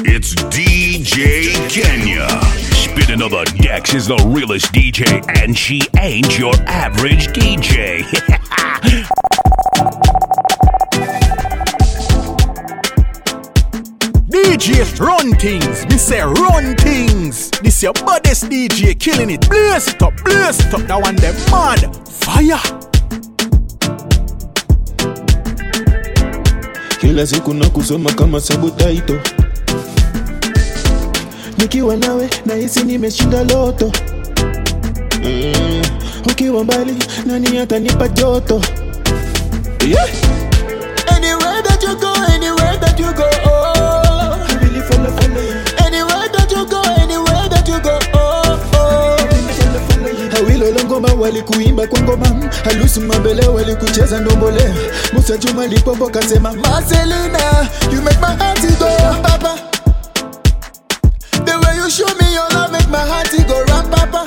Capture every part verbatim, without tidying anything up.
It's D J Kenya. Spinning on the decks is the realest D J, and she ain't your average D J. D J run things, me say run things. This your baddest D J killing it. Blaze it up, blaze it up. That one them mad fire. Kila siku na kusoma kama sabutaito. Nikiwa nawe na hisi nimeshinda loto. mm. Ukiwa mbali nani atanipa joto. Yeah. Anywhere that you go, anywhere that you go, oh, I really follow, follow you. Anywhere that you go, anywhere that you go, oh, oh, I really follow, follow you. Hawilo longoma wali kuimba kwa ngoma, halusu mabele wali kucheza ndombole. Musa Juma lipopo kasema Marcelina, you make my heart go papa. The way you show me your love make my heart go ram papa.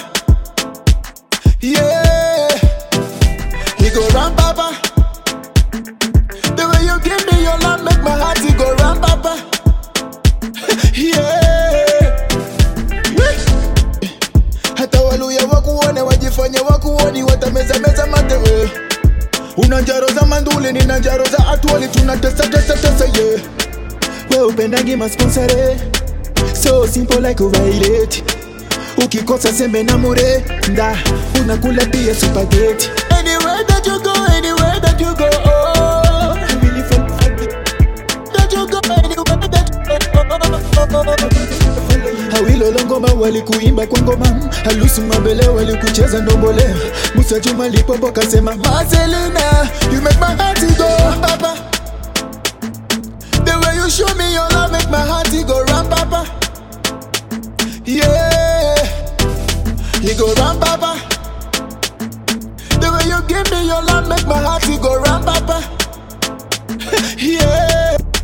Yeah, he go ram papa. The way you give me your love make my heart go ram papa. Yeah, hata waluya wakuone wajifanye wakuoni watameza meza mate. Unanjaro za mandule ni nanjaro za atuali tunatesa tesa tesa yeah. We upendangi masponsore, so simple like uvaileti. Ukikosa sembe na mure, nda unakula pia spaghetti. Anywhere that you go, anywhere that you go, oh, I really feel that you go, anywhere that you go. Hawilo longoma wali kuimba kwa ngoma, halusu mabele wali kucheza ndombole. Musa Juma lipopo kasema Marcelina, you make my heart go papa. The way you show me your love make my heart go ram papa. Yeah, you go ram papa. The way you give me your love make my heart go ram papa. Yeah.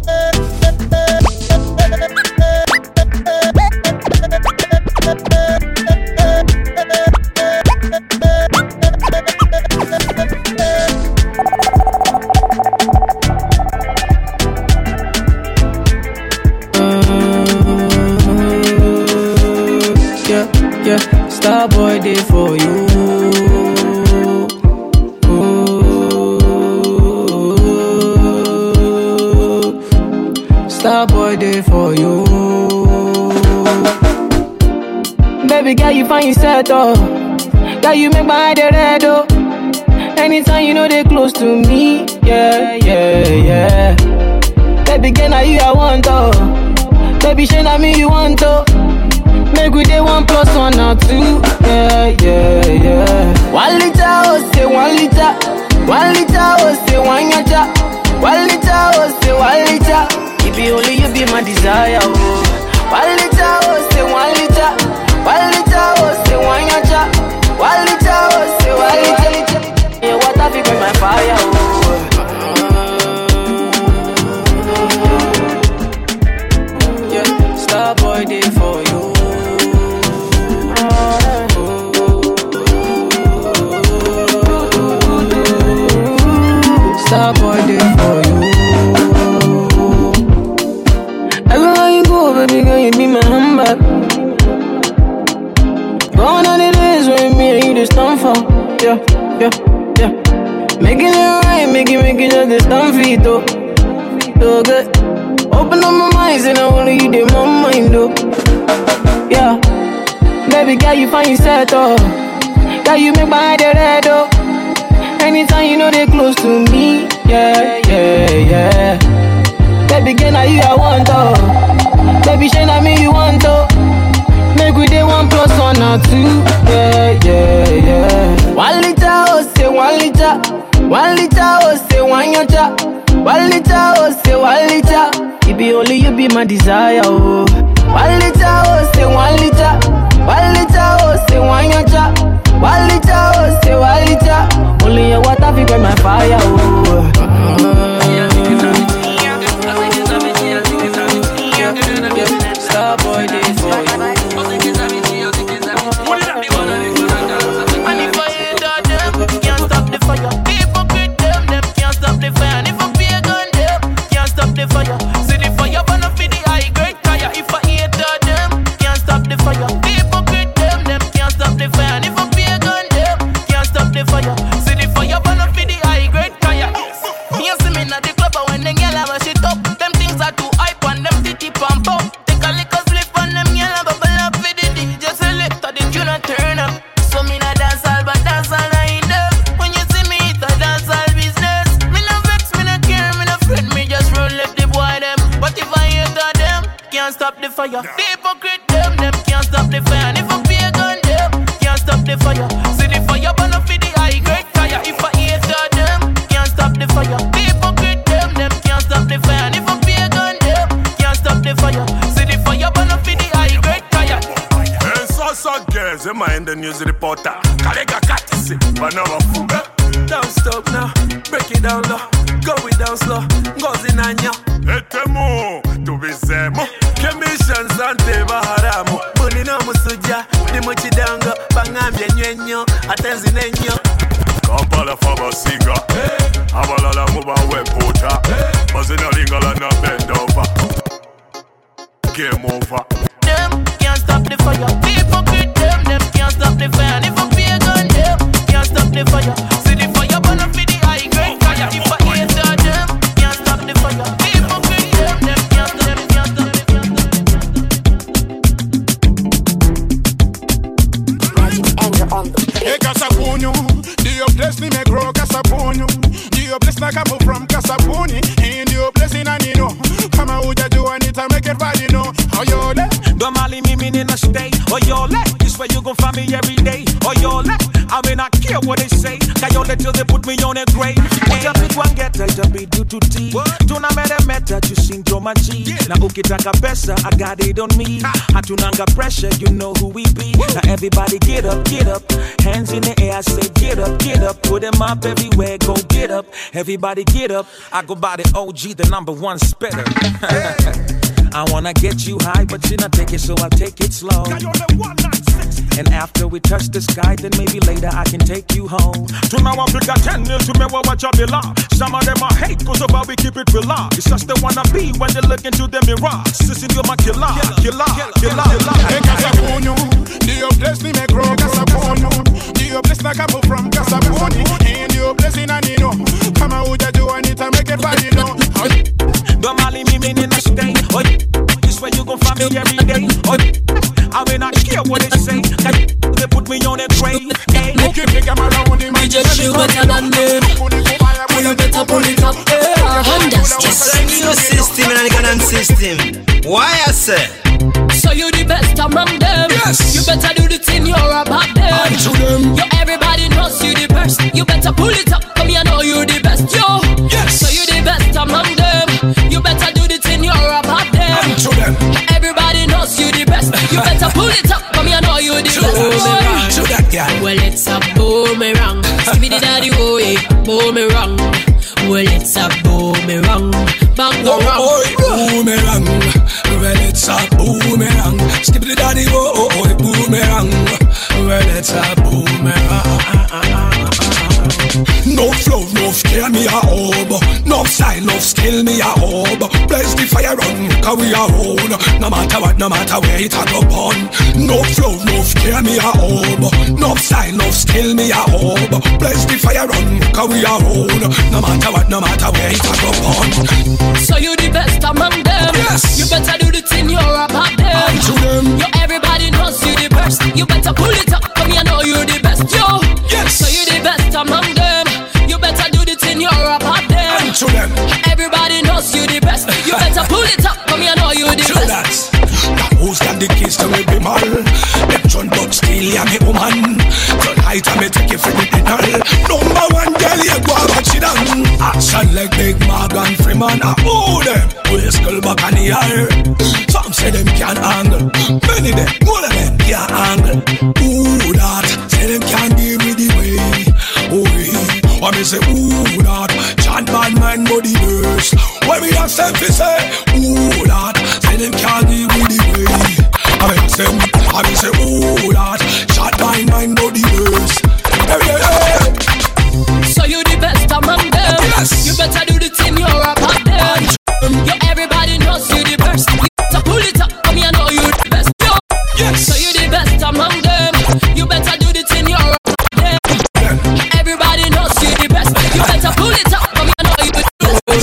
Starboy day for you. Starboy day for you. Baby girl, you find yourself oh. Girl, you make my head red oh. Anytime you know they close to me, yeah, yeah, yeah. Baby girl, now you I want oh. Baby, shey na me you want oh. Make we day one plus one or two. Yeah, yeah, yeah. One liter, oh, say one liter. One liter, oh, say one yacha. One liter, oh, say one liter. It be only you be my desire, oh. One liter, oh, say one liter. One liter, oh, say one yacha. One liter, oh, say one liter. Yeah, what have you been my fire, oh. Yeah, Starboy day for you. Starboy day for you. Everywhere you go, baby girl, you be my handbag. Gone are the days when me and you just stand for. Yeah, yeah, yeah. Making it right, making, making just the stand for it, though. So good. Open up my mind, and I only you did my mind, though. Yeah. Baby girl, you find yourself, oh. Girl, you make my head red, oh. Anytime you know they close to me, yeah, yeah, yeah. Baby girl, now you I want oh. Baby, shey na me you want oh. Make we day one plus one or two, yeah, yeah, yeah. One liter, oh, say one liter. One liter, oh, say one yacha. One liter, oh, say one liter. It be only you be my desire, oh. One liter, oh, say one liter. One liter, oh, say one yacha. One liter, oh, say one liter. Only your water fi burn my fire, oh. Starboy day for you. And if I hate them, can't stop the fire. People with them, them can't stop the fire. And if I pay a gun, them can't stop the fire. See the fire burn up in the high grade tire. If I fire. The hypocrite them, them can't stop the fire. And if a pagan them, can't stop the fire. See the fire burn up for the high grade fire. If a hater them, can't stop the fire. The hypocrite them, them can't stop the fire. And if a pagan them, can't stop the fire. See the fire burn up for the high grade fire. And so so girls, you mind the news reporter. Kalega katisi, but now a fool. Don't stop now, break it down low. Go it down slow, goes in on ya. Etemo, to be semo. Commissions and teba haramu. Money no musuja, di muchidanga. Bangambye nyenyo, atenzi nenyo. Kampala fabasiga, abalala muba wepota. Bazina lingala na bend over. Game over. Them can't stop the fire. People with them, them can't stop the fire. And if a pagan them, can't stop the fire. See the fire burn up for the high grade fire. If a hater them, can't stop the fire. People with them, them can't stop the can't stop the can't stop the. Magic anger on the beat. Hey, Kasapunyo, the place ni me grow Kasapunyo. The place na come from Kasapuni. In the place in Anino. Come on, uja do Anita, make it right, you know. How you let? Don't mali me mean in a stay. Or you let. This way you gon' find me every day. Or you let. I mean I care what they say. Cause you let till they put me on a grave. What you pick one get, I just be due to tea. Tuna mera meta, you sing to my G. Now ukitaka pesa, I got it on me. Hatunanga pressure, you know who we be. Now everybody get up, get up. Hands in the air, I say get up, get up. Put them up everywhere, go get up. Everybody get up. I go by the O G, the number one spitter. I wanna get you high, but you not take it, so I'll take it slow. And after we touch the sky, then maybe later I can take you home. To now I'm bigger ten years to me what you belong. Some of them I hate cause of how we keep it real. It's just they wanna be when they look into the mirror. Sissy, you're my killer, killer, killer, killer. Hey, Kasapunyo, the place ni me grow Kasapunyo. The place na come from Kasapuni. In the place in Anino. Come on, uja do Anita, make it right, you know. Don't mali me mean in a stay. Oh, this way you gon' find me every day. Oh, I mean I care what they say. They put me on a grave. Hey, okay, pick them around the We just you better than them. You better pull it up. Honda's just new system and a Canon system. Why I say? So you the best among them. Yes. You better do the thing you're about them. I to them. Yo, everybody knows you the best. You better pull it up. Come here, know you the best. Yo. Yes. So you the best among them. You better do the thing you're about them. I to them. Everybody knows you the best. You better pull it up. Come here, know you the best. Boomerang. To that guy. Well, it's a boomerang. Give me the daddy boy. Boomerang. Well, it's a boomerang. Bang go wrong. Boomerang. Well, it's a boomerang. Skip the daddy boy. Oh, oh, boomerang. Well, it's a boomerang. No flow, no scare me a hob. No style, no skill me a hob. Blaze the fire run, cause we are own. No matter what, no matter where it a go on. No flow, no scare me a hob. No style, no skill me a hob. Blaze the fire run, cause we are own. No matter what, no matter where it a go on. So you the best among them. Yes. You better do the thing you're about them. And to them. Yo, everybody knows you the best. You better pull it up, come here, know you the best. Yo. Yes. So you the best among them. You better do the thing you're about them. And to them. Everybody knows you the best. You better pull it up, come here, know you the to best. That. Who's got the keys to me be mal? Them John but still ya me woman. John height and me take you for the dinner. Number one girl you go and watch it on. Action like Big Morgan Freeman. I owe them. We skull back on the air. Some say them can't angle. Many them, more of them can't angle. Ooh that. Say them can't give me the way. Oh yeah. Or me say ooh that. Chant bad man body burst. When me have selfie say ooh that. Say them can't give me the way. I mean say, I mean say ooh that. Chant bad man body burst. Hey, hey, hey. So you the best among them. Yes. You better do the thing you're about them. Yo, everybody knows you the best. You better pull it up, come here, know you the best. Yo. Yes. So you the best among them. You better do the thing you're about them. Everybody knows you the best. You better pull it up, come here, know you the best.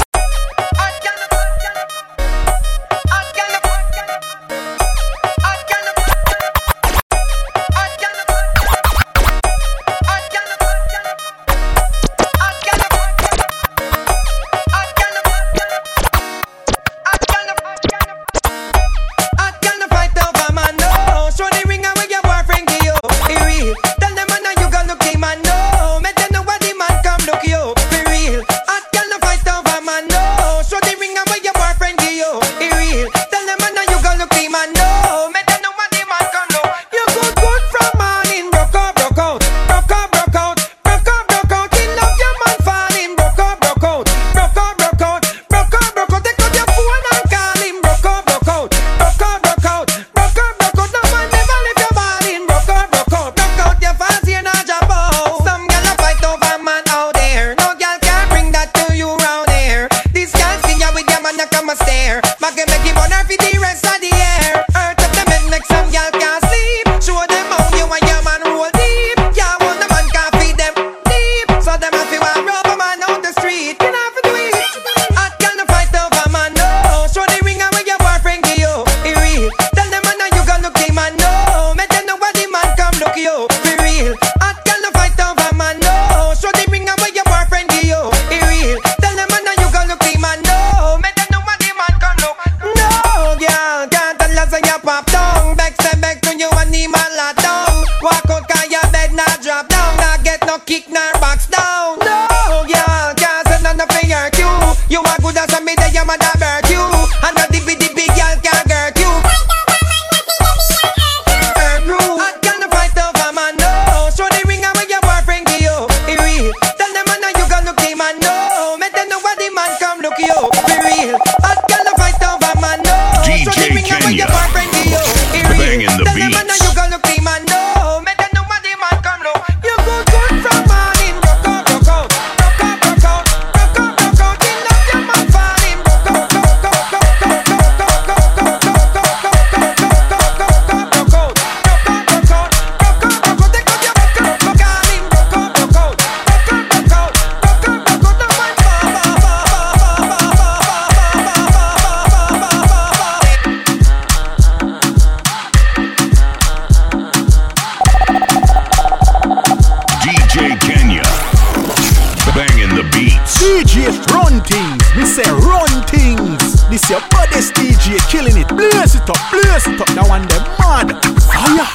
place, run things. Me say run things. This your baddest D J killing it. Blaze it up, blaze it up. Now and them mad fire.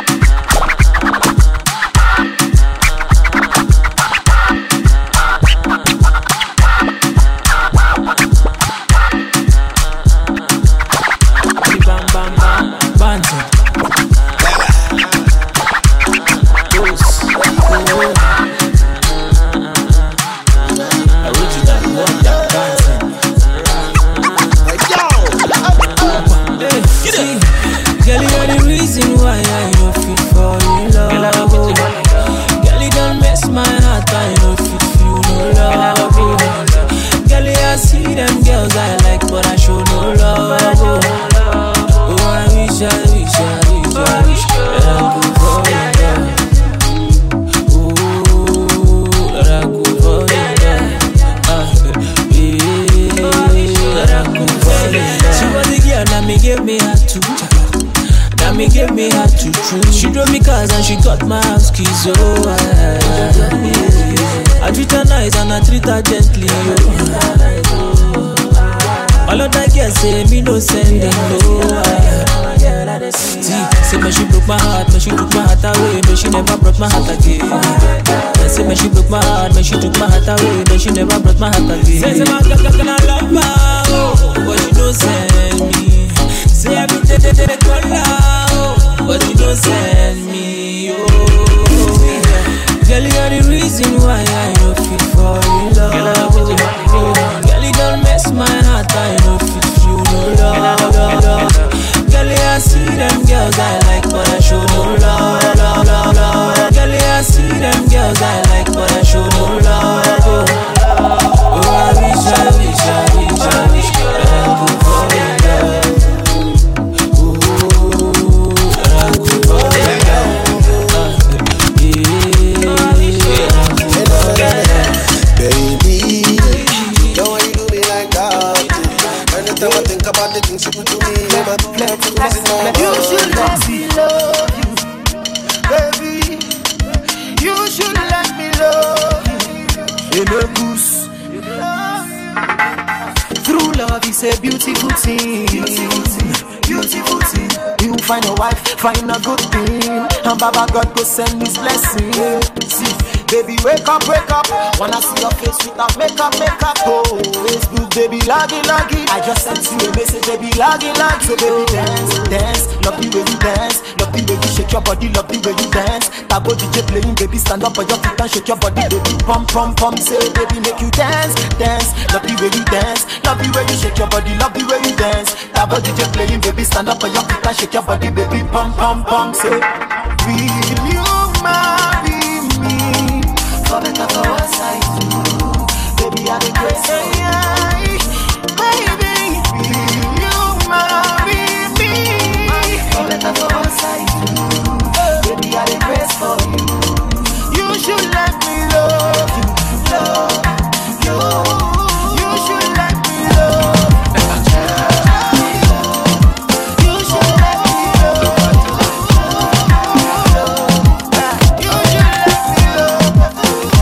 She drove me cars and she got my house keys, oh I, I treat her nice and I treat her gently, oh all of that girls say me no sending, no I, see, say me she broke my heart, me she took my heart away, but she never brought my heart again. Say me she broke my heart, me she took my heart away, but she never brought my heart again. Say my girl can I love her, oh, but she don't send me. Say every day they they call her, but you don't send me, oh. Girl, you are the reason why I don't feel for you, love, oh. Girl, you don't mess my heart, I don't feel you, no love, love, love. Girl, I see them girls I like, but I show no love, love, love, love. Girl, I see them girls I like, but I show no love, oh. Oh, I wish, I wish, I wish, I wish I could fall in love. About the things you put to me, you should let me love you, baby. You should let me love you. In a goose. True love is a beautiful thing. Beautiful thing. Beautiful thing. You find a wife, find a good thing, and Baba God go send His blessing. See, baby, wake up, wake up. Wanna see your face without makeup, makeup. Oh, Facebook, baby, laggy, laggy. I just sent you a message, baby, laggy, laggy. So baby, dance, dance, love the way you dance, love the way you shake your body, love the way you dance. Tabo D J playing, baby, stand up on your feet and shake your body, baby, pump, pump, pump. Say, baby, make you dance, dance, love the way you dance, love the way you shake your body, love the way you dance. Tabo D J playing, baby, stand up on your feet and shake your body, baby, pump, pump, pump. Say, will you marry me? For better for us I do, baby, I'm the grace. Baby, will you marry me? For better for us I do, baby, I'm the grace for you. You should let me love you, love you. You should let me love you. You should let me love you. You should let me love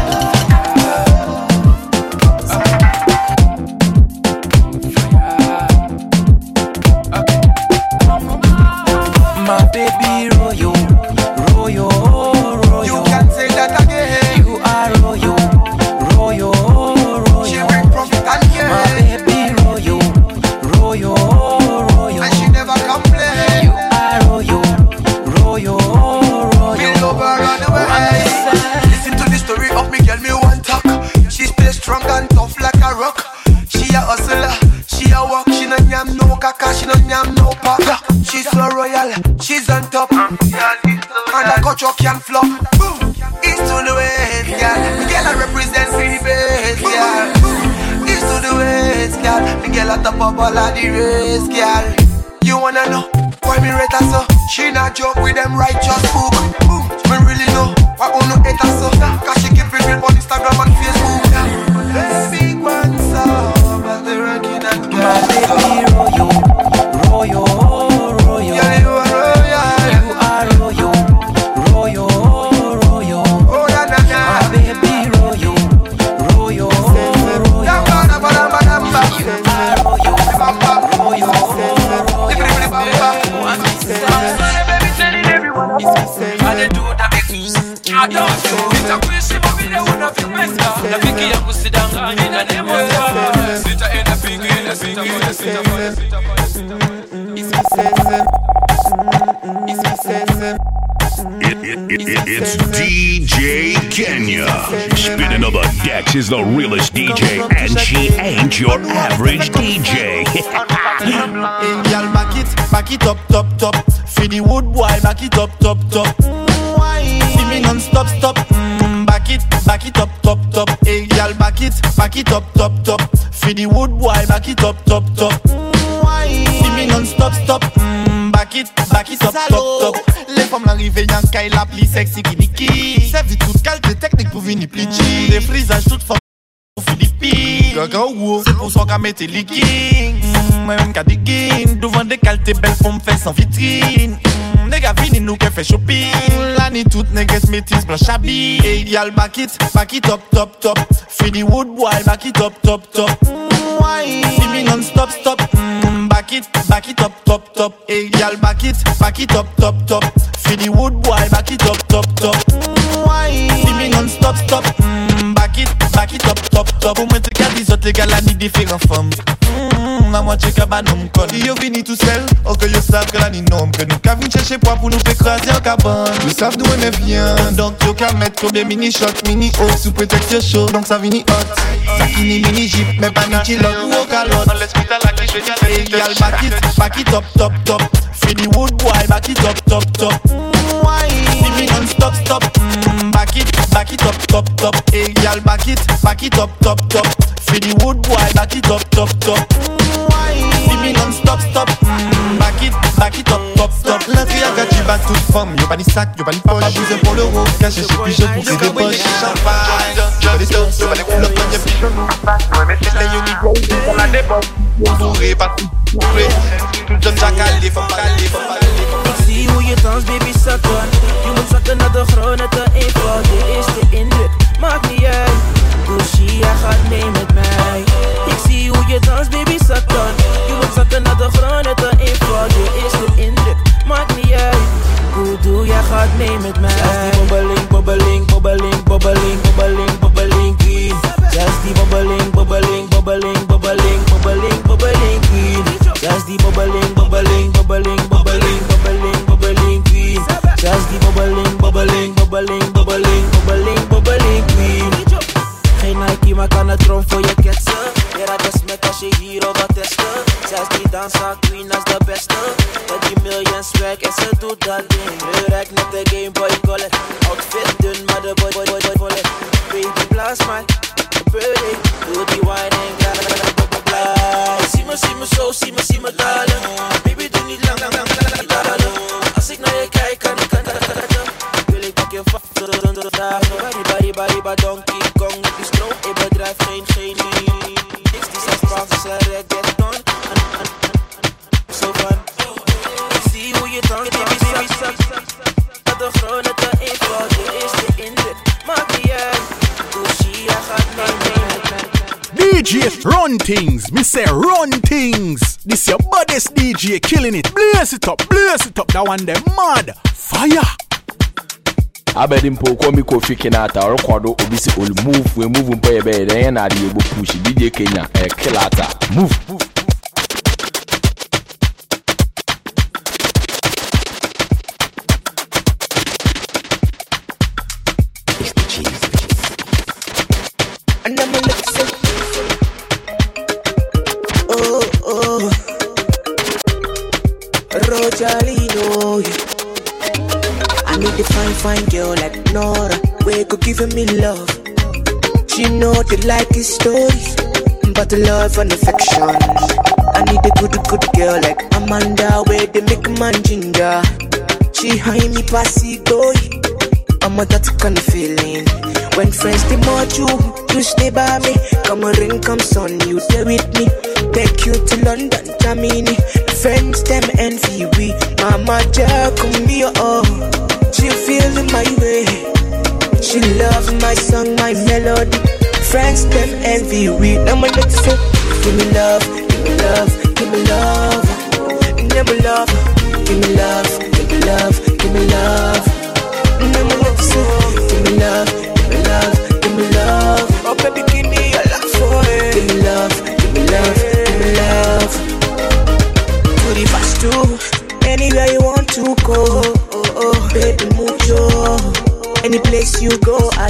my baby royal, royal, royal. You can say that again. You are royal, royal, royal. She bring profit and yeah. My baby royal, royal, royal. And she never complain. You are royal, royal, royal. Me love her run away. Listen to the story of me girl, me one talk. She stay strong and tough like a rock. She a hustler, she a walk. She no nyam no kaka, she no nyam no paka. She's so royal, she's on top. And the culture can flop. East to the west, girl. The girl I represent the best, girl. East to the west, girl. The girl at the top all of the race, girl. You wanna know why me rate her so? She not joke with them righteous book. Me really know why I don't hate her so. Cause she keep it real on Instagram and Facebook. Big one song, but the ranking and girl. My baby royal, royal. Royal, Nitakuishi vile unavyopenda. Rafiki yangu sidangani na nemo sawa. Sitaenda pingine, sitaenda sitaenda. It, it, it, it's D J Kenya. Spinning of the decks is the realest D J, and she ain't your average D J. Hey, girl, back it, back it up, top, top. For the wood boy, back it up, top, top. See me non-stop, stop. Mm, back it, back it up, top, top. Hey, girl, back it, back it up, top, top. For the wood boy, back it up, top, top. See me non-stop, stop. Mm, back it, back it up, top, top. Les femmes l'arrivée, y'en sky la plus sexy qui Niki. C'est vite toute qualité technique pour venir plicher. Des frisages toutes formes pour Philippines. Gaga ou c'est pour son qu'à mettre les kings. Moi-même qu'à des gains. Devant des qualités belles pour me faire sans vitrine. Les gars vini nous qui fait shopping. L'année toute négresse métisse blanche habille. Hey y'all back it, back it up, top, top. Fais the wood boy, back it up, top, top. See me non-stop, stop. Back it, back it up, top, top. Hey y'all back it, back it up, top, top. Fais the wood boy, back it up, top, top. See me non-stop, stop. Back it, back it up, top, top. Pour moi te garder les autres les gars là ni différents femmes. La moitié cabanon con. Si yo vini tout seul, oh que yo savent que la ni nom. Que nous qu'à venir chercher poids pour nous faire craser en cabane. Yo savent d'où on est bien. Donc yo qu'à mettre comme des mini shots, mini hot. Sous prétexte chaud, donc ça vini hot. Ça qui ni mini jeep, mais pas ni chillot ou au calotte. On laisse à la clé, je viens hey, y'all back it, back it up, top, top. Fais the wood boy, back it up, top, top. See me non-stop, stop. Mm, back it, back it up, top, top. Hey, y'all back it, back it up, top, top. Fais the wood boy, back it up, top, top. See me non-stop, stop. Mm, back it, back it up, top, top. L'entrée à gâter, bat toute femme. Y'a pas ni sac, y'a pas ni poche. Pas besoin pour l'euro, caché chez Pigeon pour ses des poches. Champagne, y'a des stores, y'a pas des coulottes, y'a Pigeon. Les uniques, on a des bombes. Bourré, pas tout. Bourré, tout le temps, j'ai calé, faut pas calé, faut pas calé. Zie hoe je dans, baby, zak aan. Je moet zakken naar de grond, het te eenvoud. De eerste indruk, maakt niet uit. Gucci, jij gaat mee met mij. Ik zie hoe je dans, baby, zak aan. Je moet zakken naar de grond, het te eenvoud. De eerste indruk, maakt niet uit. Hoe doe jij gaat mee met mij? Just die bobbeling, bobbeling, bobbeling, bobbeling, bobbeling, bobbeling, queen. Just die bobbeling, bobbeling, bobbeling, bobbeling, bobbeling, bobbeling, queen. Just die bobbeling, bobbeling, bobbeling, bobbeling, bobbeling, bobbeling, queen. Just die bobbeling, bobbeling, bobbeling, bobbeling, bobbeling, bobbeling, queen. Geen Nike, maar kan het trom voor je ketsen. Je raakt de smet als je hierop wat testen. Zelfs die dansa queen als de beste. Met die million swag en ze doet dat ding. Rurek met de Game Boy Color. Outfit dun, maar de boy boy boy boy volle. Baby blaas mij, birthday. Doe die wine en ga ga ga ga ga. Zie me, zie me zo, zie me, zie me dalen. Baby doe niet lang, lang, lang, lang, dalen. Als ik naar je kijk, kan ik kan dat wil ik pak je vast. Body, body, body, body, donkey kong. Ik is stroom, ik bedrijf geen, geen, geen. Niks die zijn Spaanse reggaeton. Zo van. Ik zie hoe je dans, baby, baby, zak. Naar de grond, het te eenvoud. De eerste indruk, maakt niet uit. Gucci, jij gaat mee, mee met mij. D J run things, me say run things. This your baddest D J killing it. Blaze it up, blaze it up. That one them mad fire. Abedi mpo kwa mi Kofi Kinata record obisi ol move we move mpo ebe de na de ebo push D J Kenya e Kilata move move. It's the cheese. And I'm gonna say, oh oh, Rojalino, yeah. I need a fine, fine girl like Nora, where could give me love. She know the like his stories, but the love and affection. I need a good, good girl like Amanda, where they make man ginger. She high me passy boy, I'm a that kind of feeling. When friends they want you, you stay by me. Come on, ring comes on, you stay with me. Take you to London, Germany. Friends them envy we. Mama Jack, come be oh. She feeling my way. She loves my song, my melody. Friends them envy we. Now my let's say, give me love, give me love, give me love, never love. Give me love, give me love, give me love. Now my let's say, give me love.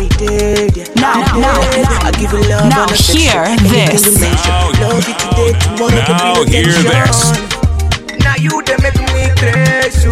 every day. Yeah. Now, Every now, day. now. I give you love Now and affection. hear Anything this. you mention. Now- Love you today, tomorrow Now could be hear redemption. this. Now you they make me crazy.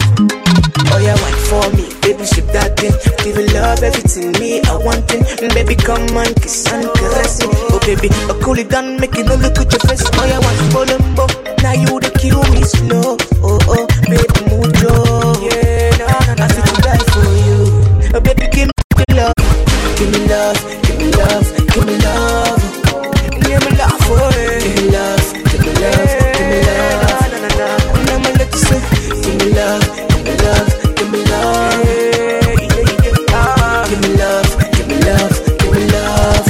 Oh yeah, wine for me, baby, ship that thing. Give you love, everything me, I want it. Baby, come on, kiss and caress it. Oh baby, I cool it down, make it no look at your face. Oh yeah, wine for limbo. Now you the kill me slow. Oh oh, baby, mucho. Yeah, no, no, no, I feel to die for you. Oh baby, give me love, give me love, give me love, give me love, give me love for it. Give me love, give me love, give me love. Na na na, na I'ma let you say, give me love, give me love, give me love. Yeah, yeah, yeah. Ah, give me love, give me love, give me love.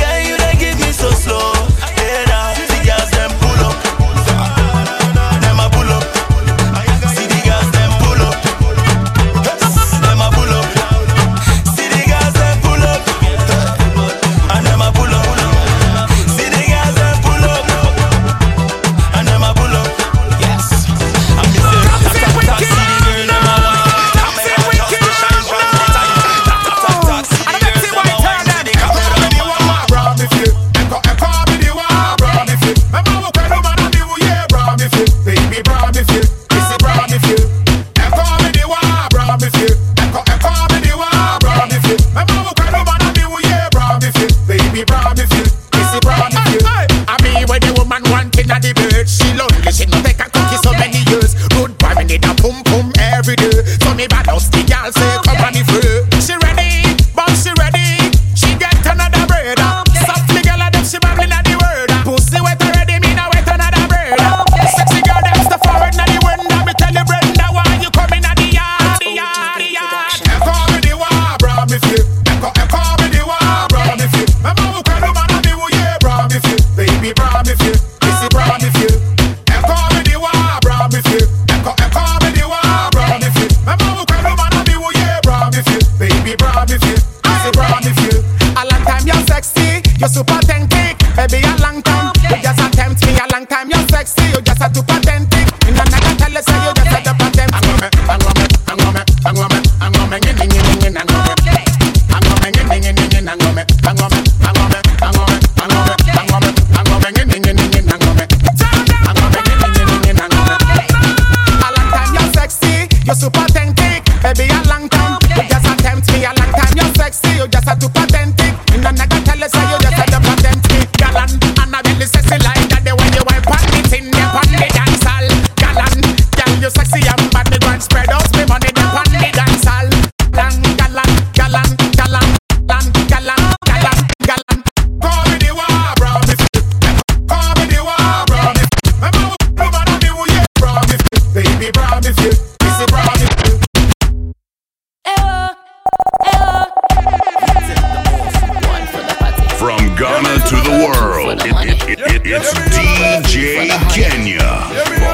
Them a You're super authentic, baby, a long time. You just attempt me a long time. You're sexy, you just have to patent it. And I'm not gonna tell you, so you just have to patent it. Galan, and I really sexy like that. The way you wipe on it in the on the dance hall. Galan, girl, you sexy and bad. Me go and spread out me money the on the dance hall. Galan, galan, galan, galan, galan, galan, galan, galan. Call me the war, bro. Call me the war, bro. Remember, nobody be who you, bro. Baby, bro, if you, this is bro, if you. From Ghana to the world, it, it, it, it, it's D J Kenya.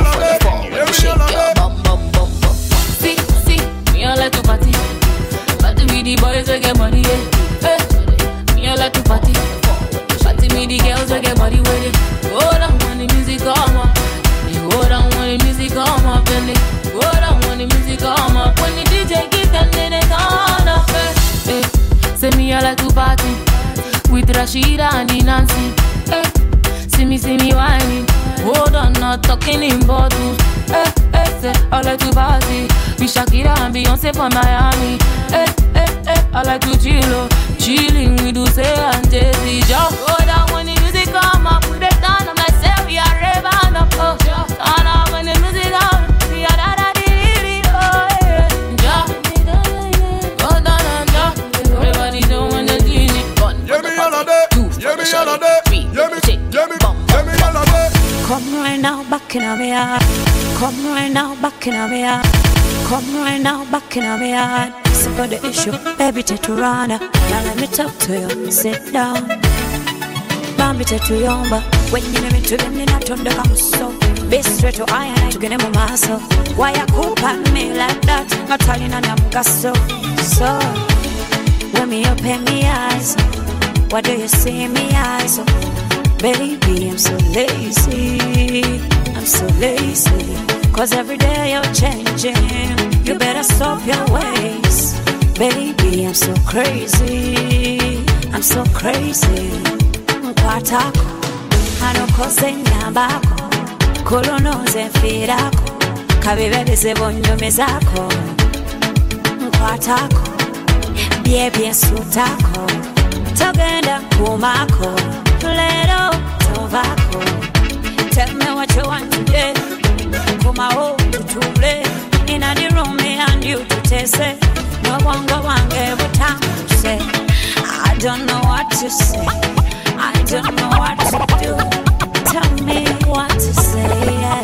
See, see, me I like to party. Party with the boys that get money, yeah. Hey, me I like to party. Party with the girls that get money with it. Go down when the music come up. You go down when the music come up, and they go down when the music come up. When the D J get them, then they turn up. Hey, hey, say me I like to party with Rashida and the Nancy. Hey, see me, see me whining. Hold on, not talking in bottles. Hey, hey, say I like to party with Shakira and Beyonce from Miami. Hey, hey, hey, I like to chill, oh. Chilling with Uche and Jay-Z. Just go down when the music come up. Put it down, I'm like, say we are raving up. Oh, turn up when the music come. We are da da di di di. Oh yeah. Just go down and just everybody doing the D J. Yeah me all a day, yeah me all a day, yeah me, yeah me, yeah me all a day. Come right now, back in my yard. Come right now, back in my yard. Come right now, back in my yard. So got the issue, baby, take to run. Now let me talk to you, sit down. Bambi take to yomba. When you name it to them, they not turn the house so. Be straight to I and I to get them a muscle. Why you cool at me like that? Not telling on them gasso. So, when me open me eyes, what do you see in me eyes? Baby, I'm so lazy, I'm so lazy. Cause every day you're changing. You better stop your ways. Baby, I'm so crazy, I'm so crazy. Mkwatako, hanokose nyambako. Kolonoze firako, kabibebeze bonyome zako. Mkwatako, biebie sutako. Togenda kumako, lero tovako. Tell me what you want to do. Kuma ho tutule, inna the room me and you to taste it. No one go and give a time to say. I don't know what to say. I don't know what to do. Tell me what to say, yeah,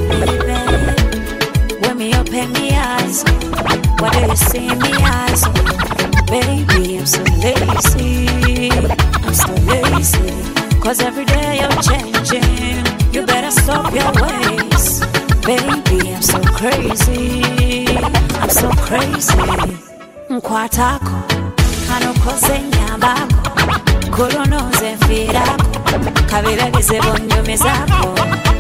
baby. When me open me eyes, what do you see in me eyes? Baby, I'm so lazy, I'm so lazy. Cause every day you're changing. You better stop your ways. Baby, I'm so crazy, I'm so crazy. Mkwatako, hanokose nyambako. Kolonoze firako, kabibebeze bonyome zako.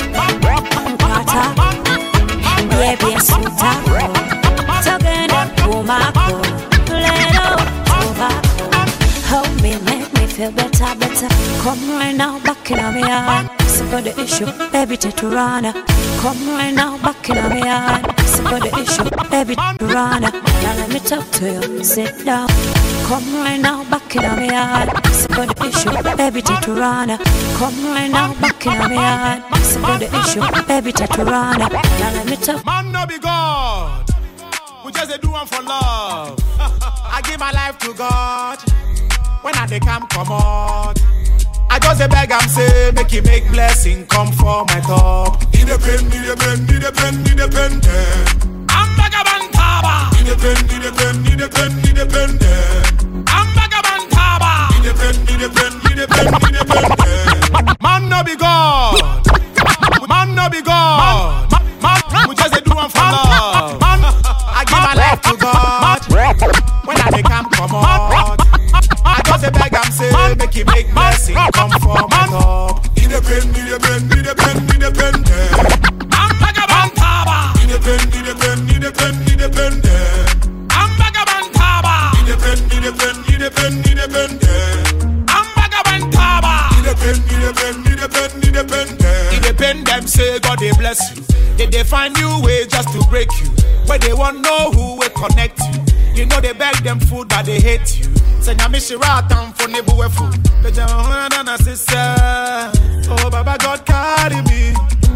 Mkwatako, biebie sutako. Togenda kumako, lero tovako. Hold me, make me feel better, better. Come right now, back in my yard. So got the issue, baby, take to run. Come right now, back in my yard. So got the issue, baby, take to run. Now let me talk to you, sit down. Come right now, back in my yard. So got the issue, baby, take to run. Come right now, back in my yard. So got the issue, baby, take to run. Now let me talk. Man, no be God. We just a do one for love. I give my life to God. When I they come come out, I just a beg and say, make you make blessing come for my top. Independent, independent, independent, independent. I'm Bagabantaba. Independent, independent, independent, independent. I'm Bagabantaba. Independent, independent, independent, independent. Man no be God. Man no be God. Man, man, man we just a do one for love. Man, I give my life to God. When I they come come out, I just a beg and say, make you make blessing come for my top. Independent, independent, independent, independent. I'm Bagabantaba. Independent, independent, independent, independent. I'm Bagabantaba. Independent, independent, independent, independent. I'm Bagabantaba. Independent, independent, independent, independent. Independent, them say God they bless you. They they find you way just to break you. where they want know who will connect you. You know they beg them food, but they hate you. Say na miss you right down for neighbor food. But you and sister, oh Baba God carry me,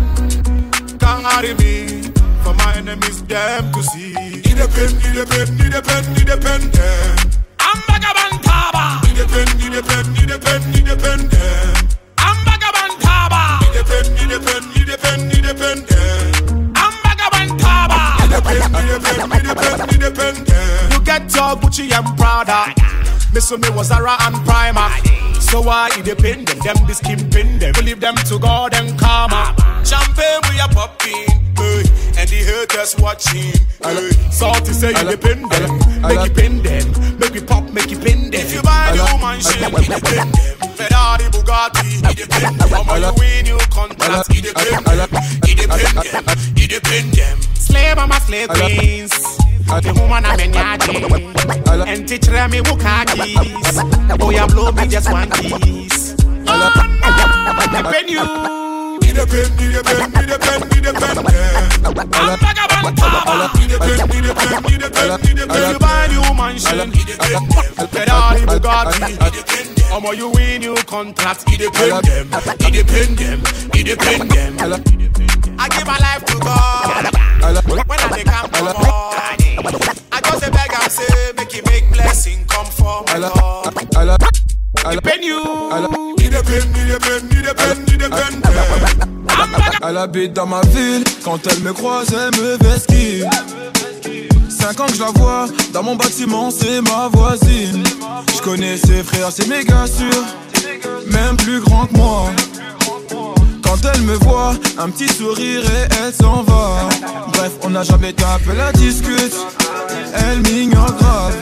carry me for my enemies them to see. Independent, independent, independent, independent. I'm Bagabantaba. Independent, independent, independent, independent. I'm Bagabantaba. Independent, independent, independent, independent. I'm Bagabantaba. Independent, independent, independent, independent. You get your Gucci and Prada. Miss me was Zara and Primark. So why independent? Them be skimping them. We leave them to God and karma. Champagne we are popping. Hey, and the haters watching. Hey, salty say independent. Make it pin them. Make it pop, make it pin them. If you buy new mansion, independent. Ferrari, Bugatti, independent. How you win your contract, independent. Independent, independent. Slave on my slave queens. The woman I'm in yardie. And teach them me wukakis. Boy, I blow me just one kiss. Oh no, depend you. Independent, independent, independent, independent. I'm Bagabantaba. Independent, independent, independent, independent. You buy new mansion, independent. Ferrari, Bugatti, independent. How more you win new contract, independent, independent, independent. I give my life to God. When I dey come for more, I just say beg and say make it make blessing come for my Lord. Depend you. Independent, independent, independent, independent. Elle habite dans ma ville, quand elle me croise, elle me vesquille. Cinq ans que je la vois, dans mon bâtiment, c'est ma voisine. Je connais ses frères, c'est méga sûr, même plus grand que moi. Quand elle me voit, un petit sourire et elle s'en va. Bref, on n'a jamais tapé la discute, elle m'ignore grave.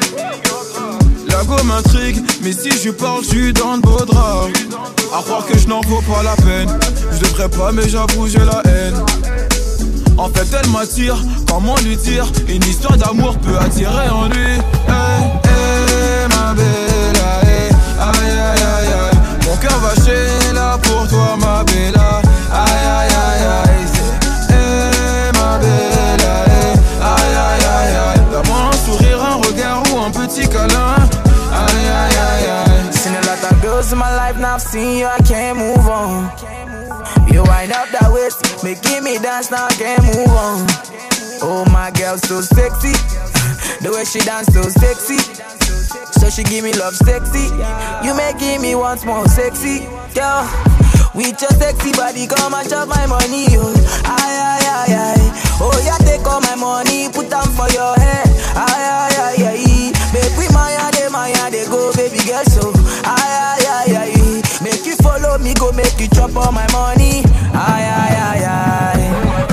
La go m'intrigue, mais si je parle, je suis dans de beaux draps. À croire que je n'en vaux pas la peine. Je devrais pas, mais j'avoue, j'ai la haine. En fait, elle m'attire, comment lui dire? Une histoire d'amour peut attirer en lui. Hey, hey, ma belle, hey, aïe, aïe, aïe, aïe. Mon cœur va chez là pour toi, ma belle. Aïe, aïe, aïe, aïe. C'est hey, ma belle, hey, aïe, aïe, aïe, aïe. Donne-moi un sourire, un regard ou un petit câlin. Aïe, aïe, aïe, aïe. Seen a lot of girls in my life, now I've seen you, I can't move on. You wind up that waist, making me dance, now I can't move on. Oh, my girl, so sexy. The way she dance, so sexy. So she give me love sexy. You making me want more sexy. Girl, with your sexy body, come and chop my money. Oh, aye, aye, aye, aye. Oh, yeah, take all my money, put them for your head. Aye, aye, aye, aye. Make we maya, de maya, de go, baby girl, so. Aye, aye, aye, aye. Make you follow me, go make you chop all my money. Aye, aye, aye, aye.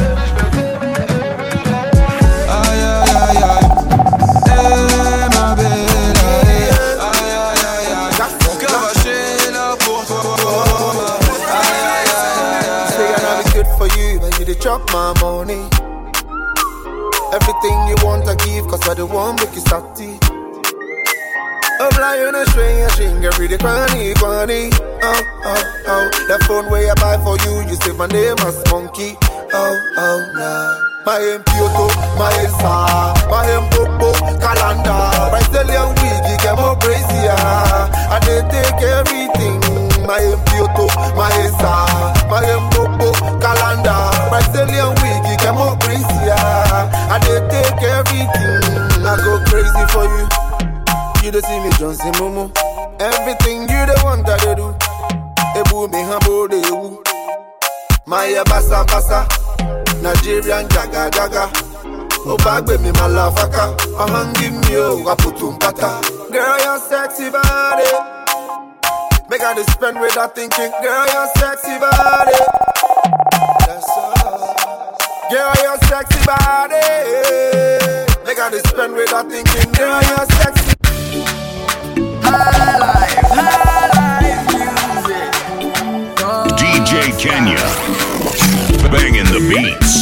Aïe, aïe, aïe, aïe. Eh, ma belle, aïe, aïe, aïe, aïe. Mon cœur va chez là pour toi. Aïe, aïe, aïe, aïe. Say I know it's good for you, but you dey chop my money. Everything you want I give, cause I don't want make you salty. I'm lying a string, a string, every day, cranny, cranny. Oh, oh, oh. That phone where I buy for you, you say my name as Monkey. Oh, oh, nah. My M Kyoto, my Sa, my M Popo, Calendar. Brazilian wig, get more crazy, ah. I they take everything. My M Kyoto, my Sa, my M Popo, Calendar. Brazilian wig, get more crazy, ah. I they take everything. I go crazy for you. You don't see me Johnson Momo. Everything you the want I do. Ebu me humble de you. Maya basa basa. Nigerian jaga jaga. Oh bag me malafaka. I hang give me oh waputum pata. Girl you're sexy body. Make I just spend with that thinking. Girl you're sexy body. That's all. Girl you're sexy body. Make I just spend with that thinking. Girl you're sexy. High life, high life music. Oh. D J Kenya, banging the beats.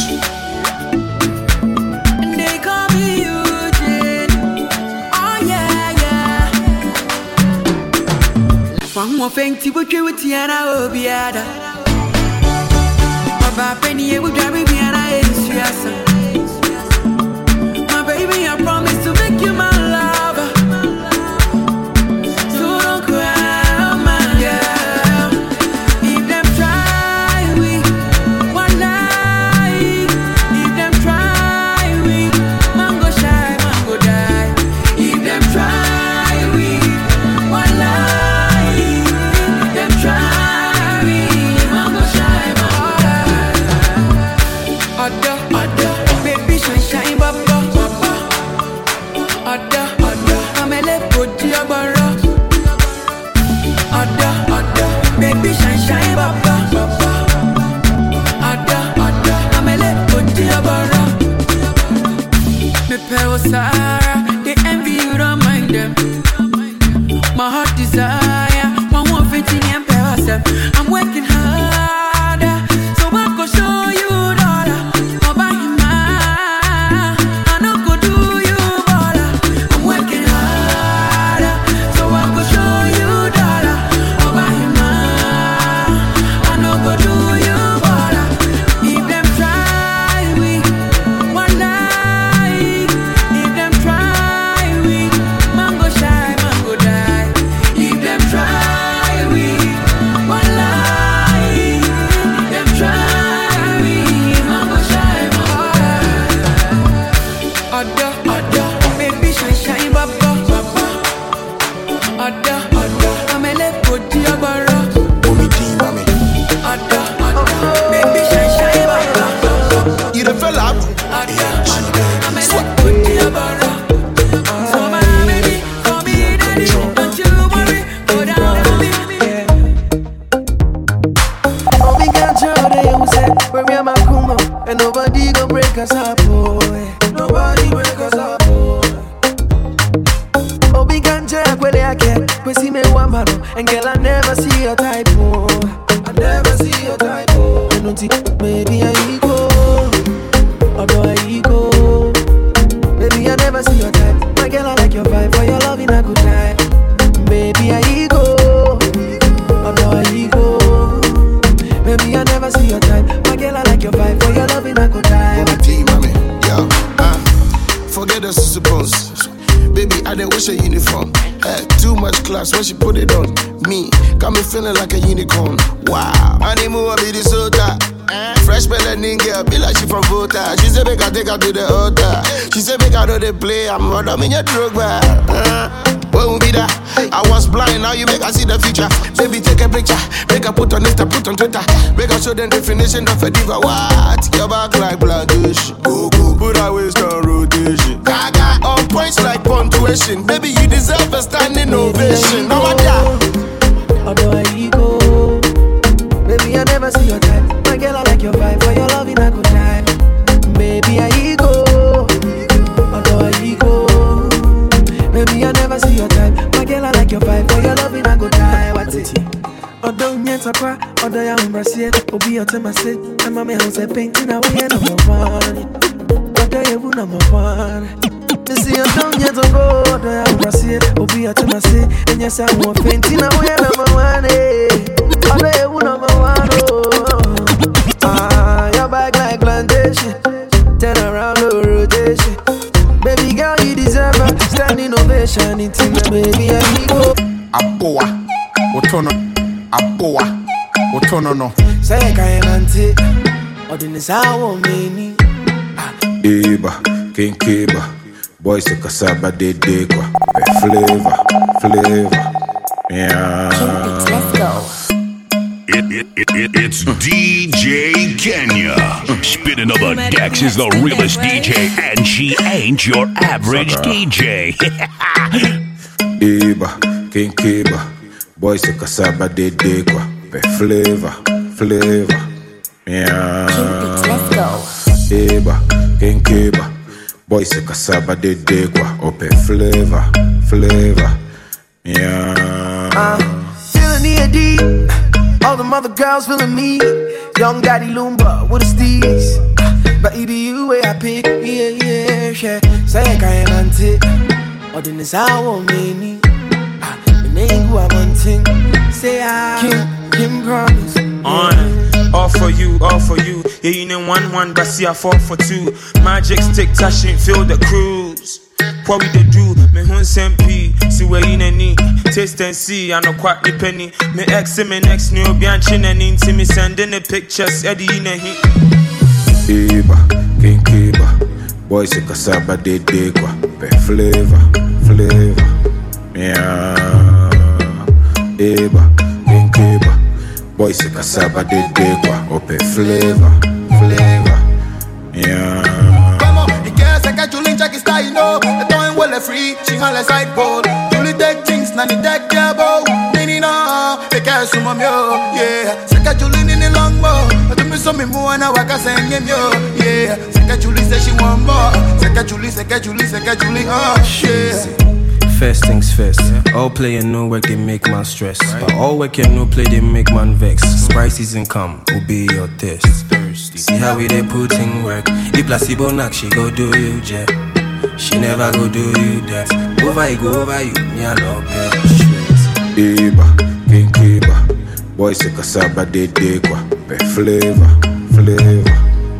They call me Eugene. Oh yeah, yeah. One more thing to put you with Tiana Obiada. Papa Penny would drive me and I Ada, baby shine shine baba. Ada, ada, amele poti abara. Ada, ada, baby shine shine baba. Ada, ada, amele poti abara. Me pay Sarah, they envy you, don't mind them. My heart desire, my one fifteen and pay myself. I'm working harder, so I go show you dollar. I'll buy you mine, I don't go do you dollar. I'm working harder, so I go show you dollar. I'll buy you mine, I don't go do you dollar. If them try we, one night. If them try we, mango shy, mango die. If them try we, one lie. If them try we, mango shy, mango die. Ada, ada, baby shine shine baba, baba. Ada, ada, amele poti abara. Ada, ada, baby shine shine baba, baba. You the fella. Ada, ada, amele poti abara. So my baby, for me daddy, don't you worry, go down for me. Oh, we got Jody, who said, where we are my kuma, and nobody gon' break us up, boy. Nobody break us up, boy. Oh, we got Jack, where they get, we see me one man, and girl, I never see your type, boy. I never see your type, boy. I don't think, maybe I go, although I go. Baby, I never see your type. My girl, I like your vibe, for your love in a good time. Baby, I go, although I go. Baby, I never see your type. My girl, I like your vibe, for your love in a good time. Team, mommy, yo, uh, forget the suppose. Baby, I didn't wish a uniform. Uh, too much class when she put it on me. Got me feeling like a unicorn. Wow, animal, I be the soda. Fresh melanin girl, be like she from Volta. She said make I take her to the altar. She said make I know they play, I'm running I'm in your drug bar. uh, What will be that? I was blind, now you make I see the future. Baby, take a picture, make I put on Insta, put on Twitter. Make I show them definition of a diva. What? Your back like Blandish. Go, go, put her waist on rotation. Gaga, on points like punctuation. Baby, you deserve a standing ovation. No matter. Although I go, baby, I never see your type. My girl, I like your vibe, for your love in a good time. Baby, I go, although I go. Baby, I never see your type. My girl, I like your vibe, for your love in a good time. What's it? Although you talk about, although you embrace it, Obi, you tell me say, I'm a man who's a painting away number one. Although you number one. Me see you down yet to go, although you embrace it, Obi, you tell me say, and yes, I'm a painting away number one. Although you number one, oh. Ah, your back like plantation. Turn around, no rotation. Baby girl, you deserve a standing ovation. It's in my baby, I go. Apoa, Otono, Apoa, Otono no. Say I can't anti. Or the Nisawa many. Eba, King Kiba. Boys to Kasaba de Degua. Flavor, flavor. Yeah. Let's go. It, it, it, it, it's D J Kenya. Spinning up the decks is the realest D J, and she ain't your average D J. Eba, King Kiba. Boys to Kasaba de Degua. Flavor, flavor. Yeah. Let's go. Eba, King Kiba. Boys to Kasaba de Degua. Open flavor, flavor. Yeah. Uh, feeling the A D. All the mother girls feeling me. Young Daddy Lumba with a steez. But E B U where I pick. Yeah, yeah, yeah. Say I can't anti. Or the Nisawa many. The name who I want to say I Kim, Kim promise. On, all for you, all for you. Yeah, you know one one, but see I fall for two. Magic stick touching, feel the cruise. What we dey do? Me hun sempi, see where in any taste and see. I know quite the penny. Me ex me next new bianchin and into me sending the pictures. Eddie in a hit. Eba, King Kiba. Boys to Kasaba de Degua. Flavor, flavor. Yeah. Eba, King Kiba. Boys to Kasaba de Degua. Open flavor, flavor. Yeah. free, she holla side pole. Julie take things, nanny take care bow. Nini na, take care some of yo, yeah. Seka Julie nini long bow. I do me some me more and I waka sing him yo, yeah. Seka Julie say she want more. Seka Julie, Seka Julie, Seka Julie, oh yeah. First things first, all play and no work they make man stress. But all work and no play they make man vex. Sprite season come, obey your test. See how we they put in work. The placebo knock, she go do you jet. She never go do you that. Over you go over you, me I love her. Iba, King Kiba, boy say cassava de de kwa, be flavor, flavor,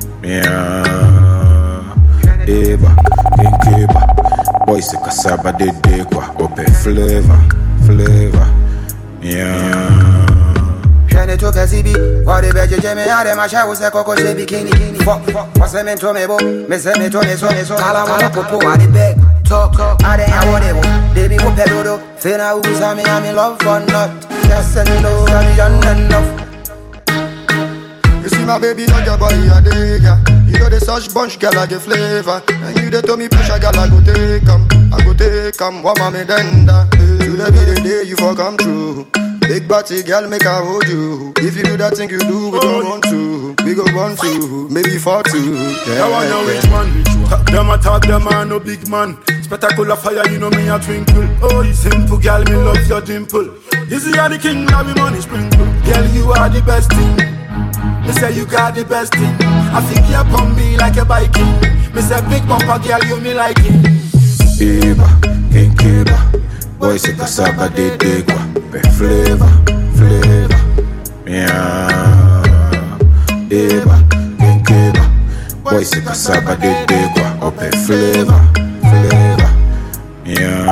yeah. Iba, King Kiba, boy say cassava de de kwa, ope flavor, flavor, yeah. Shane took a C B, what the veggie jeme had my shower was a cocoa bikini. Fuck, fuck, what's a mentor me bo, Miss Emeton is on his own. Calamala popo at the bag, talk, talk, I didn't want it. Baby, what pedo, Fina who's I mean, I'm in love for not. Just a no, I'm young enough. You see my baby on your body a day, yeah. You know the such bunch, girl, I get flavor. And you the told me pressure, girl, I go take 'em. I go take 'em, what mommy then da. Today be the day you for come true. Big body girl, make I hold you. If you do that thing you do, we don't want to. We go one two, maybe four two. Yeah, I want your rich man. Talk them a talk them a no big man. Spectacular fire, you know me a twinkle. Oh, you simple girl, me love your dimple. You see how the king now me money sprinkle. Girl, you are the best thing. Me say you got the best thing. I think you upon me like a biking. Me say big bumper girl, you me like it. Iba, King Kiba, boy say cassava de de kwa. Be flavor, flavor, yeah. Eba, King Kiba, boy say cassava de de kwa, ope flavor, flavor, yeah.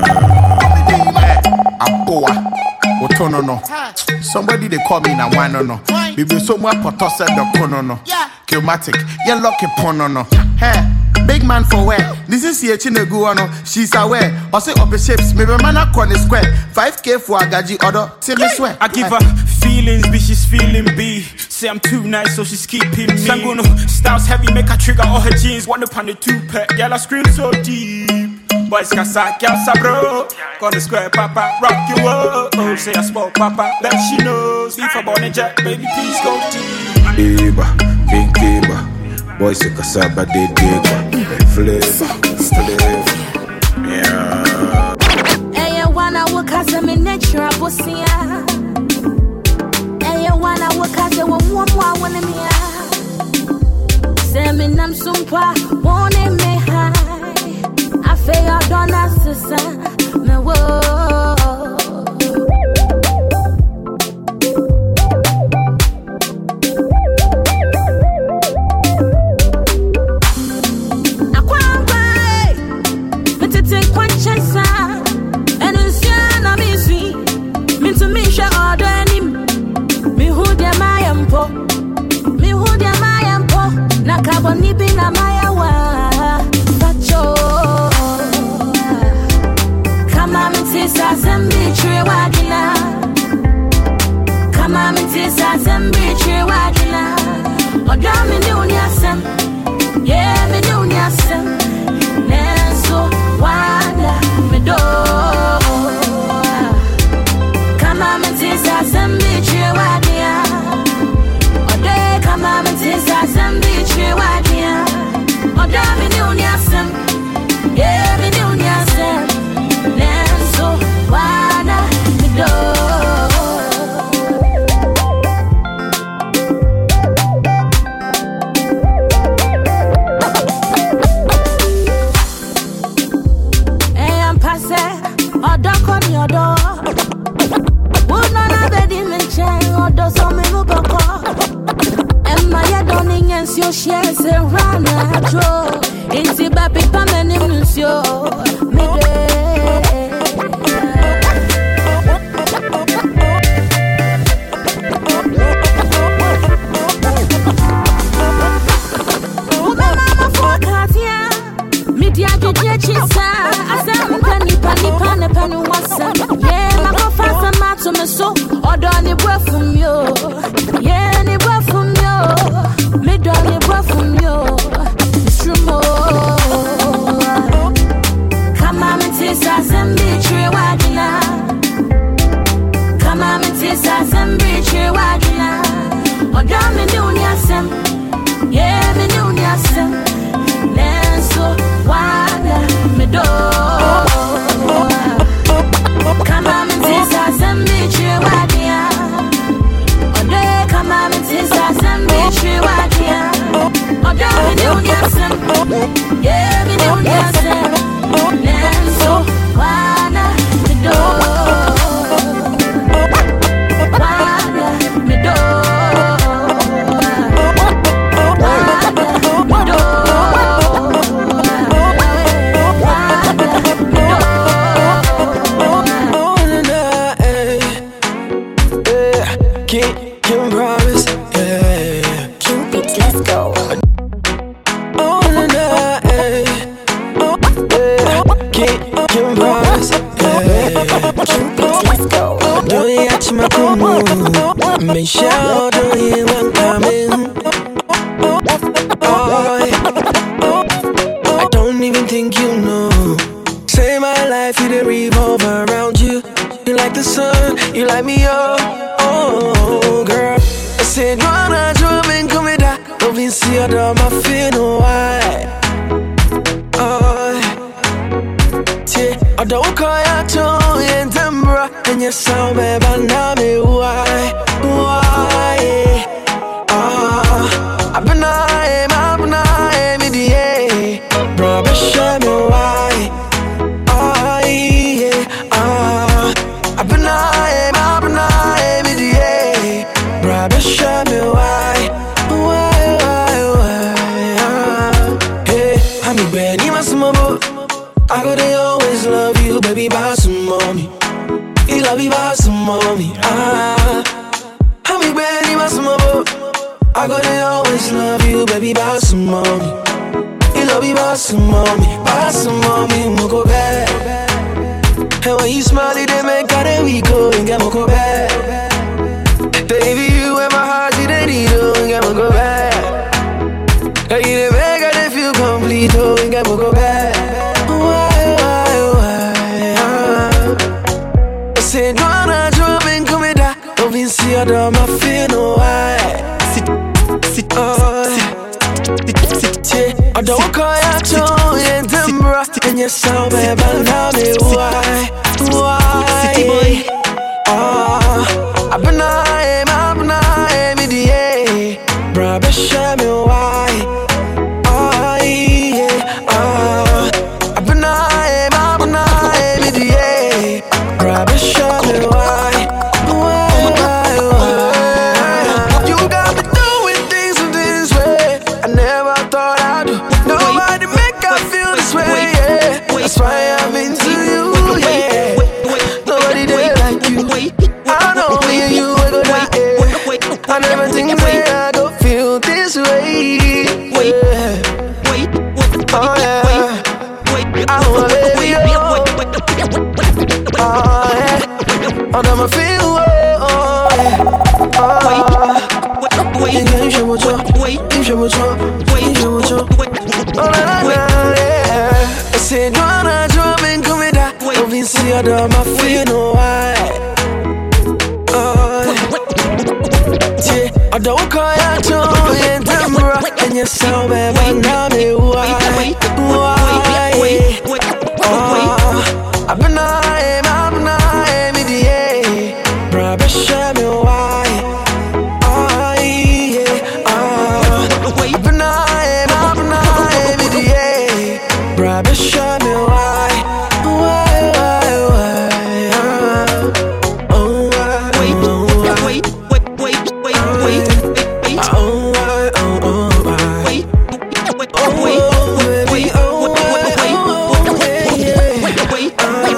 Aboa, Otono no. Somebody they call me na one no no. Bibi so mo potosa the kono no. Kilmatic, yeah lucky pono no. Hey. Big man for where? This is here Chinegu no. She's aware. I say up shapes, maybe man a corner square. five K for a gaji order. Till me swear. I give her feelings, but she's feeling B. Say I'm too nice, so she's keeping me. Sanguno, styles heavy, make her trigger all her jeans. One upon the two pack, girl I scream so deep. Boys casa, girl sabro. Corner square, papa, rock you up. Oh, say I spoke papa, bet she knows. If I born a jack, baby, please go deep. Iba, King Kiba, boy say cassava de de kwa, flavor, flavor, yeah. Hey, you wanna work as a miniature pussy? Hey, you wanna work as a one more one me? Say me nam sumpa, one me high. I feel your donna sister, me wo. Nakaboni bina maya wa Facho Kama mtisa sembi chwe wagina Kama mtisa sembi chwe wagina Oda mini unyasem Yeah mini unyasem Nenso wada mido Kama mtisa sembi chwe wagina Ode kama mtisa sembi Wadia, Oda mi ni unyasem, yeah mi ni unyasem, Nenso wana mido. Hey, I'm passe, Oda komi odo. Una na bedi minchen, Odo so mi muboko. Maya doning and so shares a run at all. It's a baby permanent monsieur. Media get chisa. I said, penny, penny, penny, penny, what's up? Yeah, my go fast and mad to me so. Or don't you work from you? Yeah, any work from you. Me don't you work from you. It's true more. Come on, me Yeah, me know yourself. So wanna me do, wanna me do, make sure to hear one coming. Oh, I don't even think you know. Say my life, you didn't revolve around you. You like the sun, you light me up. Oh, girl, I said, wanna drum and come with that. Don't be see how dumb I feel, no why. Oh, yeah, I don't call you to and Dembra, and you sound bad, but now me why. Why? Ah, I've been high, I've been high, me the bro, but show me why. Ah, yeah, ah, I've been high, I've been high, me the bro, but show me why. Why, why, why? Ah, hey, I'm a bad, you must move. I go, they always love you, baby, buy some mommy. You love me, buy some mommy. Ah. I gotta always love you, baby, buy some mommy. You love me, buy some mommy. Buy some mommy, mo go back. And when you smile, it make out that we go and get mo go back. Baby, you and my heart, you the needle and get mo go back. And you the make out that feel complete, oh, and get mo go back. Why, why, why? I said, wanna drop and come and die. Don't be see how dumb I feel, no why. Oh, I don't call you to and Dembra, and you sound bad, but now me why, why? Oh, I've been high, I've been high, me the bro, but show me why. Oh, yeah, oh, I've been high, I've been high, me the bro, but show me why. That's why I'm into you, yeah. Nobody did like you. I know me and you are gonna die, yeah. I never think that I go feel this way, yeah. Oh yeah, I wanna let you go. Oh yeah, I never feel, oh yeah. Oh, you can't show what you're, you show what you're, you show what you're. Oh na na na, yeah. I said, wanna drum and come with that. Don't be see how dumb I feel, no why. Oh, yeah. I don't call you to and Dembra, and you sound bad, but now me why, why? Oh, I've been high, I've been high, me the bro, but show me why. Oh, yeah, oh, I've been high, I've been high, me the bro, but show me why, why, why, why? Oh, why, wait, wait, wait, wait, wait, wait, wait. Oh, why, oh, oh, why? Wait, wait, oh, wait, wait, oh, wait, wait, wait,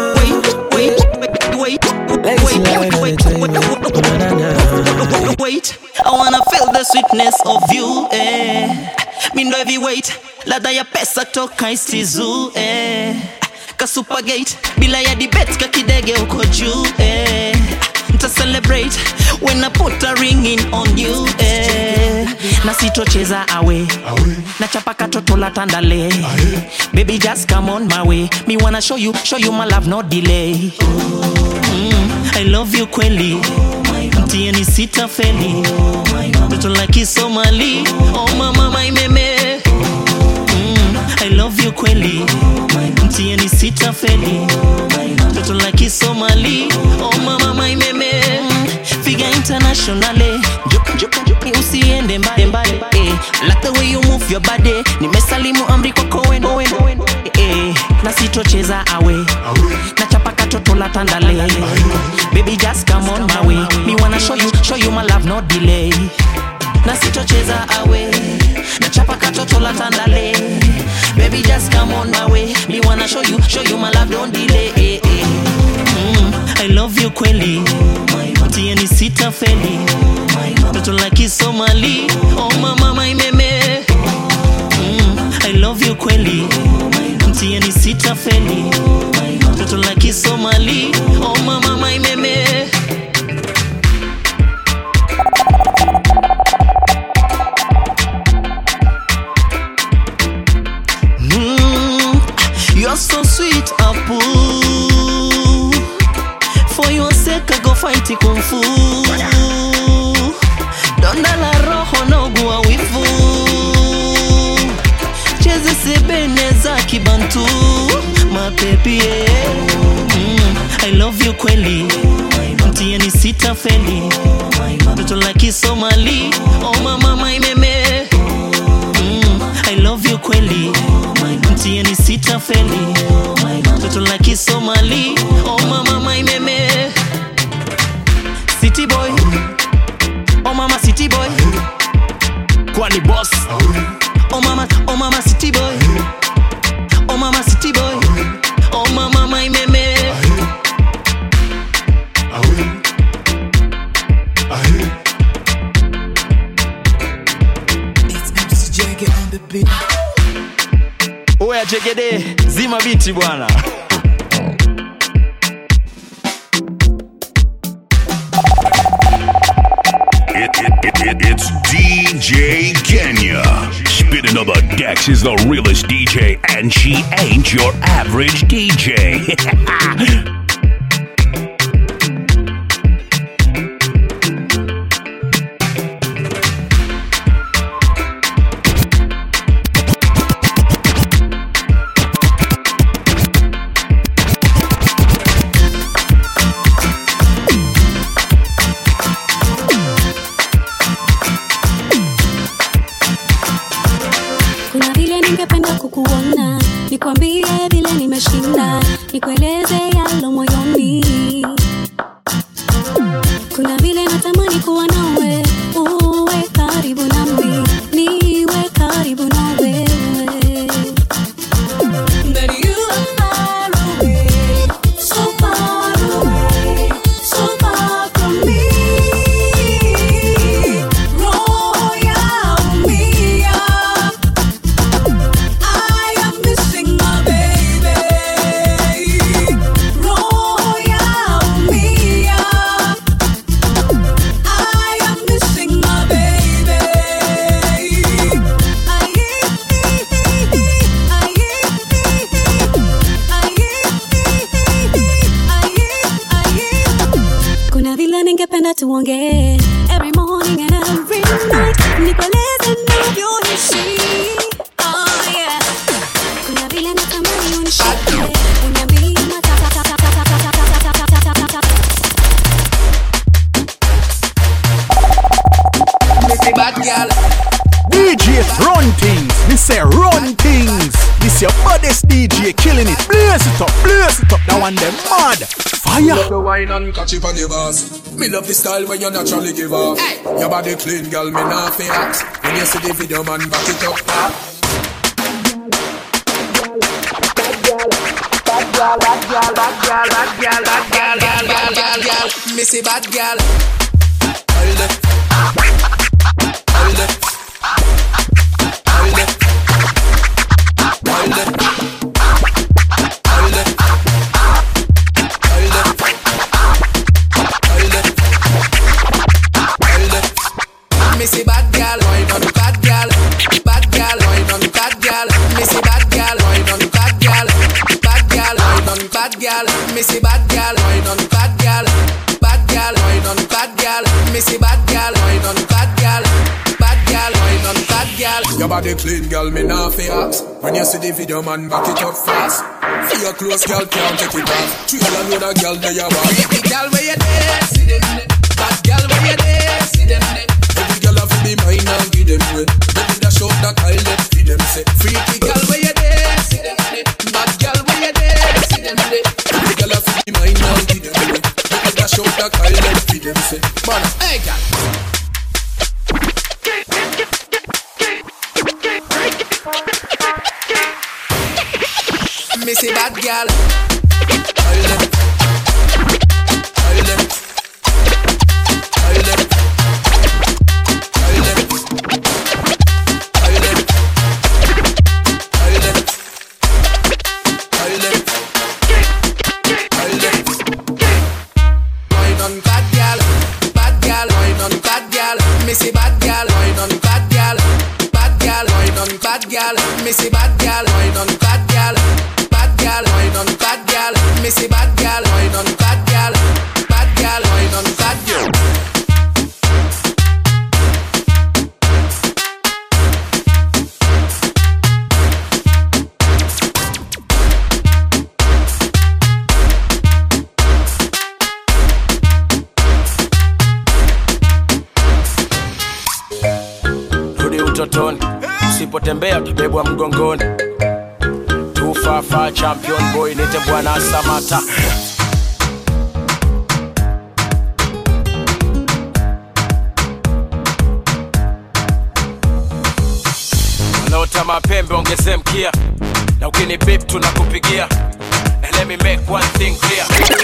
wait, wait. I wanna feel the sweetness of you, eh? Me know every weight. Lada ya pesa toka isizu, eh. Kasupagate, bila ya debate kakidege uko juu, eh. Nta celebrate when I put a ring in on you, eh. Na sitocheza awe, na chapa katoto la tandale. Baby just come on my way. Me wanna show you, show you my love no delay. Mm, I love you kweli, mtieni sita feli. Mtoto like Somali, oh mama my meme. I love you kweli, mtieni sita feli. Mtoto like Somali, oh mama my meme. Figure internationally, usiende mbali mbali eh. Like the way you move your body, nimesalimu amri kwako wendo eh. Na sitocheza awe, na chapa katoto la tandale. Baby just come on my way, me wanna show you, show you my love no delay. Na sitocheza awe, na chapa katoto la tandale. Baby just come on my way, me wanna show you, show you my love don't delay eh, eh. Mm, I love you kweli, tieni sita feli, toto la Kisomali, oh mama my meme. Mm, I love you kweli, tieni sita feli, toto la Kisomali, oh mama my meme. Mm, you're so sweet, Apu. For your sake I go fight kung fu. Donda la roho na ugua wifu. Cheze sebene za kibantu. My baby yeah. Mm, I love you kweli, mtieni sita feli, toto la Kisomali, oh mama my meme. Mm, I love you kweli, mtieni sita feli, toto la Kisomali, oh mama my meme. City boy, oh mama city boy, kwani boss, oh mama, oh mama city boy, oh mama city boy, oh mama my meme. It's M C J on the beat. Oya Jegede, zima biti bwana. It, it, it, it, it's D J Kenya. Spinning on the decks is the realest D J, and she ain't your average D J. Kuna vile ningependa kukuona, nikwambie vile nimeshinda, nikueleze yalo moyoni. Kuna vile natamani kuwa nawe, uwe karibu nami, niwe karibu na wewe. But you are far away, so far away, so far from me. Roho yaumia, I am missing my baby. Roho yaumia, I am missing my baby. Kuna vile ningependa tuongee every morning and every night, nikueleze ninavyoishi. Oh yeah. Kuna vile natamani unishike, uniambie Missy bad girl. D J run things, me say run things. This your baddest D J killing it. Blaze it up, blaze it up. That one them mad. Fire. Love the wine and catch it on the bars. Me love the style when you naturally give off. Hey. Your body clean, girl, me not fake. When you see the video, man, back it up. Bad girl, bad girl, bad girl, bad girl, bad girl, bad girl, bad girl, bad girl. Missy bad girl. Hold it. Hold it. Hold it. Hold it. Hold it. Hold it. Hold it. Hold it. Missy bad girl, wine on the bad girl, bad girl, wine on the bad girl. Missy bad girl, wine on the bad girl, bad girl, wine on the bad girl. Missy bad girl, wine on the bad girl, bad girl, wine on the bad girl. Missy bad girl, wine on the bad girl, bad girl, wine on the bad girl. Your body clean, girl, me not fake. When you see the video, man, back it up fast. Feel your close, girl, can't take it off. Treat her like a girl, there you are. Baby girl, where you there? See them there. Bad girl, where you there? See them there. Every girl have to be my them way. Baby dash out that island for them say. Freaky girl where you there, see them say. Bad girl where you there, see them say. The girl a free mind now, give them way. Baby dash out that island for them say. Man, hey girl. Me say bad girl. Island. Island. Island. Island. Island. Island. Island. Island. Wine on bad girl, bad girl, wine on bad girl. Me say bad girl, wine on bad girl, bad girl, wine on bad girl. Me say bad girl, wine on bad girl. Girl, wine on bad girl. Me say bad girl, wine on bad girl. Bad girl, wine on bad girl. Rudi utotoni, usipotembea utabebwa mgongoni. Fafa champion boy nite Bwana Samata. Wanaota mapembe ongeze mkia, na ukini beep tunakupigia. And let me make one thing clear.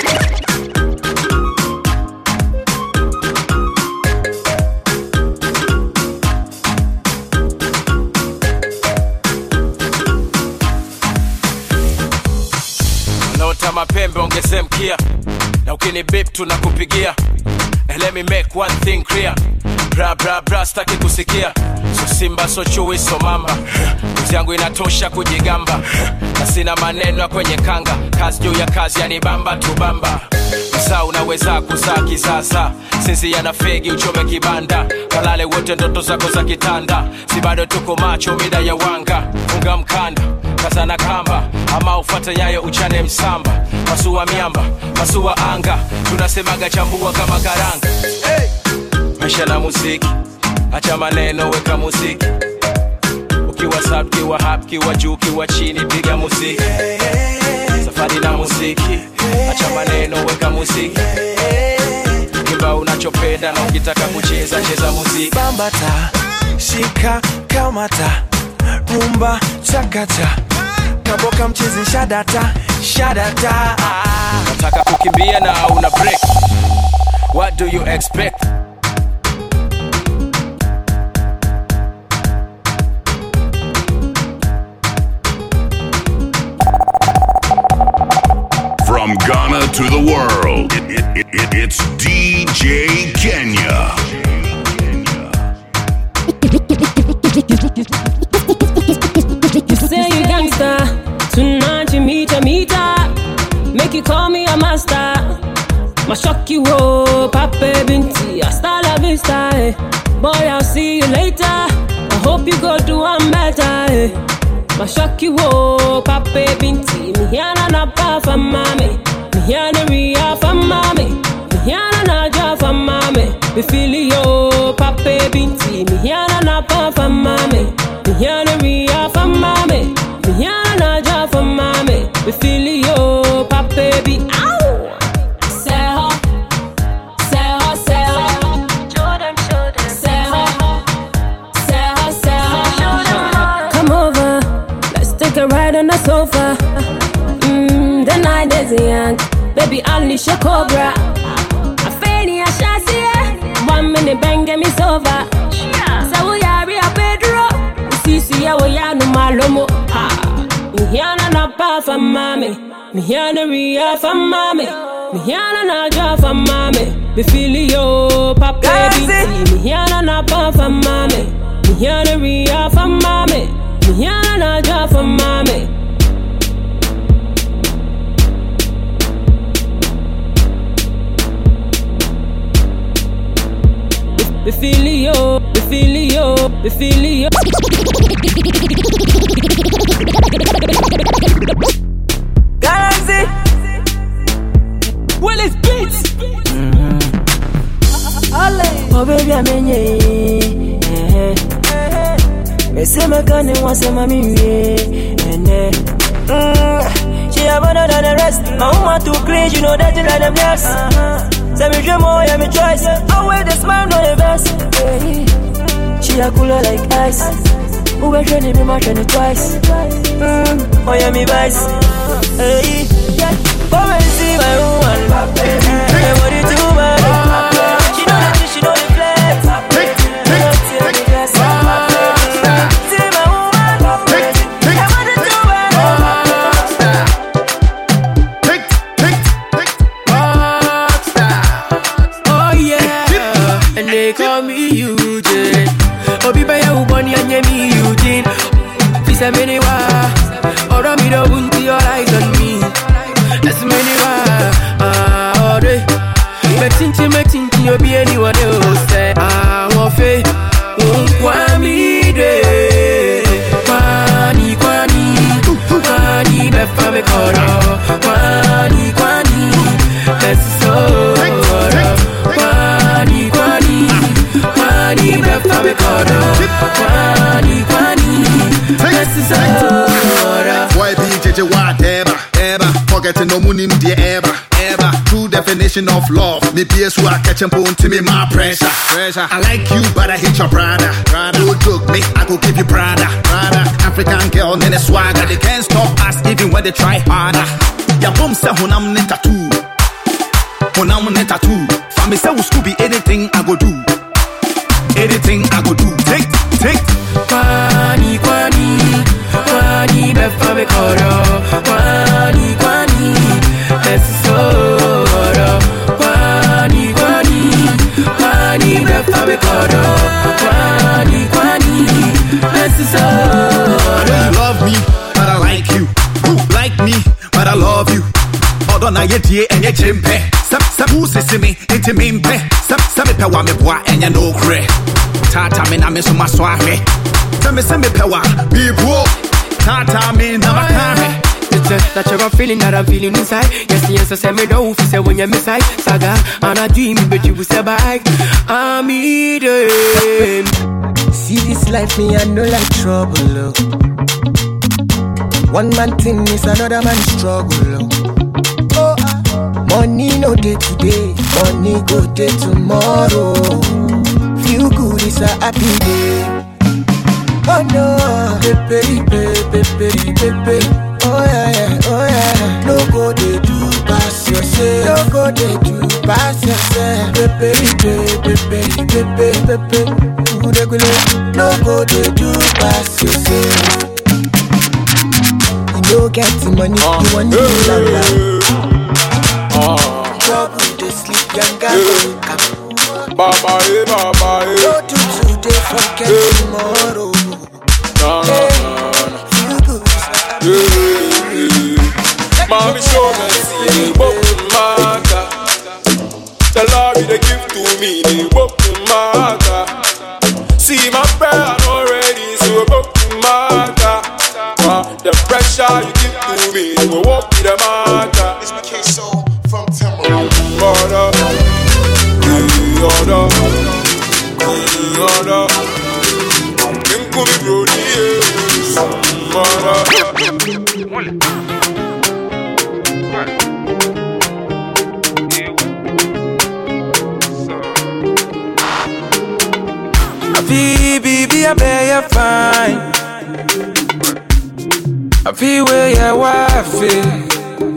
Mapembe ongeze mkia, na ukini beep tunakupigia. And let me make one thing clear. Bra bra bra staki kusikia. So simba so chui so mamba. Uzi yangu inatosha kujigamba. Na sina maneno kwenye kanga. Kazi juu ya kazi yani bamba tu bamba. Msa unaweza kuzaa kisasa. Sisi yana fegi uchome kibanda. Kalale wote ndoto zako za kitanda. Si bado tuko macho mida ya wanga. Funga mkanda, kazana kamba. Ama ufata nyayo uchane msamba. Masua miamba, masua anga. Tunasemaga chambua kama karanga. Hey! Maisha na muziki, acha maneno weka muziki. Ukiwa sub, kiwa hap, kiwa juu, kiwa chini, piga muziki. Safari na muziki, acha maneno weka muziki. Kimba unachopenda na ukitaka kucheza, cheza muziki. Bambata, shika, kamata, rumba, chakata. Kaboka mchezi shadata, shadata. Nataka kukimbia na una break. What do you expect? From Ghana to the world, it, it, it, it, it's D J Kenya. You say you gangster, tonight you meet a meter. Make you call me a master. My shock you oh, Pape Binti, hasta la vista, eh. Boy, I'll see you later. I hope you go do one better, eh. My shock you oh, Pape Binti. Me hiana na pa fa mame. Me hiana ria fa mame. Me hiana na ja fa mame. Me feel yo, Pape Binti. Me hiana na pa fa mame. Me hiana ria fa mame. Me hiana na ja fa mame. Me feel yo, Pape Binti. Ow! Say ho, say ho, say ho. Show them, show them. Say ho, say ho, say ho. Come over, let's take a ride on the sofa. Mmm, the night is young, baby unleash your cobra. I faini a shazia, one minute bang get me sober. So we are a bedroom, see see ya we are no malomo. Ha, me hiana na pa fa mame, me hiana ria fa mame, me hiana na ja fa mame. Me feel yo, Pape Binti. Me hiana na pa fa mame, me hiana ria fa mame, me hiana na ja fa mame. Me feel yo, me feel yo, me feel yo. Gazi, Willis Beats. Oh baby, I'm in yeah. son and once a mommy, and then she have another than the rest. My woman too clean, you know that you let them yes. Say me dream more, yeah, me choice. I wear the smile, no the best. She a cooler like ice. Who will try to be my twenty twice? Mm, oh yeah, me vice. Hey, come and see my woman. Hey, what you do, man? She know the thing, she know the flex. Say many wa, or me don't want your eyes on me. That's many wa, ah, ore. Me tinti, me tinti, you be anyone else. Say ah, wafe, unkwami de. Kwani, kwani, kwani, befa me koro. Kwani, kwani, beso. Kwani, kwani, kwani, befa me koro. Kwani, kwani. Why be J J whatever, ever forgetting no money dear ever, ever. True definition of love. Me P S who are catching bone to me my pressure, pressure. I like you but I hate your brother, brother. No joke me, I go give you brother, brother. African girl in a swagger, they can't stop us even when they try harder. Ya boom say honam ne tattoo, honam ne tattoo. For me say we Scooby anything I go do, anything I go do. Take, take. Kwani, kwani, kwani, befa me koro. Kwani, kwani, beso. Kwani, kwani, kwani, befa me koro. Kwani, kwani, beso. I know you love me, but I like you. You like me, but I love you. Although na ye die enye chimpe. Sab sab who see me into me mpe. Sab sab me pe wa me boa enye no kre. Tata me na me so maswahe. Tell me send me power, be broke. Tata me na makare. It's just that you're feeling that I'm feeling inside. Yes, yes, I say me don't feel say when you're inside. Saga, and I dream, but you will say bye. I'm eating. See this life, me I know like trouble. Oh. One man thing is another man's struggle. Oh. Oh, money no day today, money go day tomorrow. Feel good is a happy day. Oh no, pepe, pepe, pepe, pepe. Oh yeah, yeah, oh yeah. No go they do pass yourself. No go they do pass yourself. Pepe, pepe, pepe, pepe, pepe. No go they do pass yourself. You no get the money, uh, you want to love love. Trouble they sleep, young guy. Baba, eh, baba, eh. Go to today, forget yeah. tomorrow. No, no, no, no. Feel good. Yeah, yeah. Mommy, show me, see, book maga. The love they give to me, they book maga. See my prayer already, so book maga. Uh, the pressure you give to me, they will walk with the maga. It's my case so from Timber. Mother. Order, order, them could be brody, yes. I feel, baby, I bear you fine. I feel where your wife is.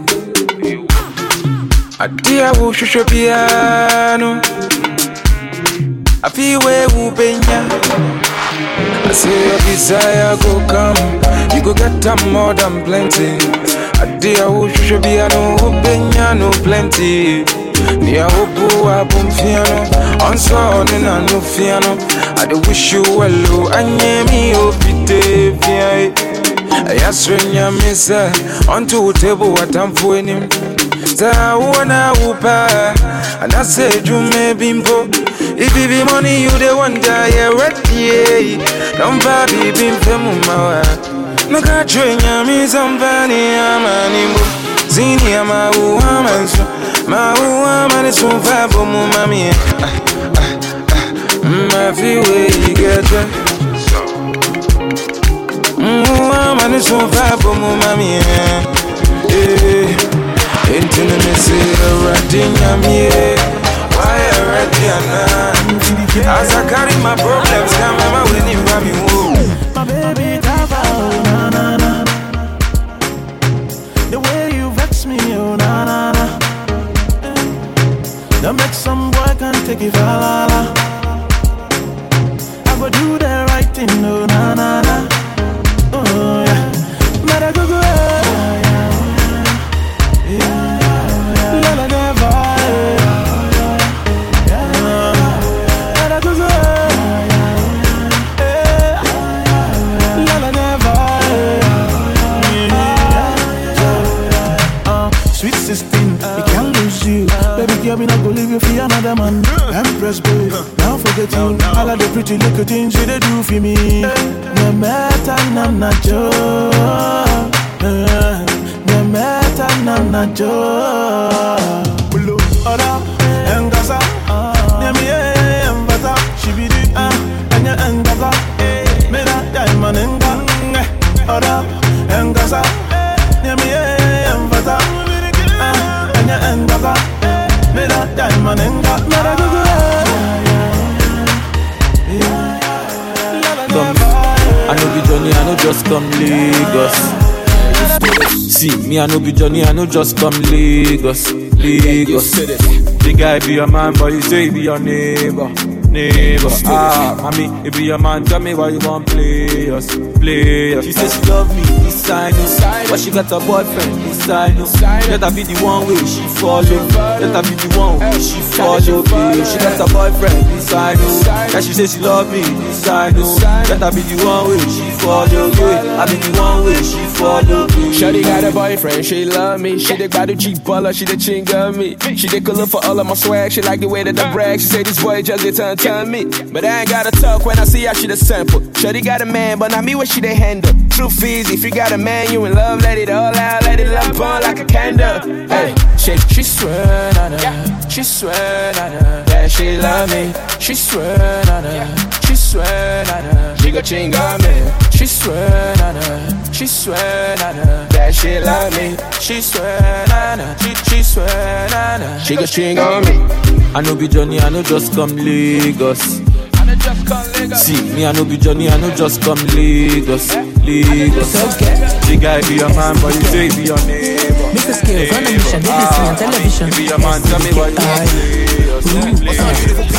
I dear who should be piano. I feel where you been ya. I say your desire go come. You go get them more than plenty. I dear who should be a no benya no plenty. Ni a hopu a bum fiano. On son in a no fiano. I do wish you well, and ye me opite fiai. I ask when ya miss onto table what I'm for him. Sa wana upa, and I said you may bimbo. If it be money you the one die yeah ready. Don't baby bim femuma. No ka train ya me somebody amanimbo. Zini ama uama so. Ma uama ni so fabo mu mami. Ma fi we get I'm a so far from mommy. Into the messy, I'm here. Why I ready as I carry my problems, come my winning Rami. My baby, na na na. The way you vex me, oh na na na. Don't make some boy can take it, la la. I go do the right thing, oh na na na. Oh yeah, better go go. Yeah, yeah, la la never. Yeah, me not go leave you for another man. Empress babe, now forget you. All of the pretty little things you they do for me. No matter I'm not Joe. No matter I'm not Joe. Blue, Oda, Engasa, Nemi, Mbata, Shibidi, Anya Engasa, Mena Diamond Enga, Oda, Engasa, Nemi, Mbata, Anya Engasa. Diamond and got me a good I know be Johnny, I know just come Lagos. See, me I know be Johnny, I know just come Lagos. Lagos. The guy be your man, but you say he be your neighbor. Neighbor. Ah, mommy, he be your man, tell me why you want play us. Play us. She says she love me, this I know. But she got a boyfriend, this I know. Let her be the one way she follow. Let her be the one way she follow. She got a boyfriend, this I know. And she says she love me, this I know. Let her be the one way she follow. I be the one way she follow. Shawty got a boyfriend, she love me. She the guy cheap baller, she the chinga me. She the color for all of my swag, she like the way that I brag. She say this boy just get turn turn me. But I ain't gotta talk when I see how she the sample. Shawty got a man, but not me what she they handle. Truth is, if you got a man, you in love, let it all out, let it love burn like a candle. Hey, she, she swear on her, she swear on her, yeah, she love me. She swear on her, she swear on her, she go chinga me. She swear on her, she swear on her, that she love me. She swear on her, she, she swear on her, she go chinga me. I know be Johnny, I know just come Lagos. See, me I know be Johnny, I know just come Lagos. Lagos. The guy be your man, but you say he be your neighbor. Mister Skills on a mission, they be on television. He be your man, tell me why you want play us.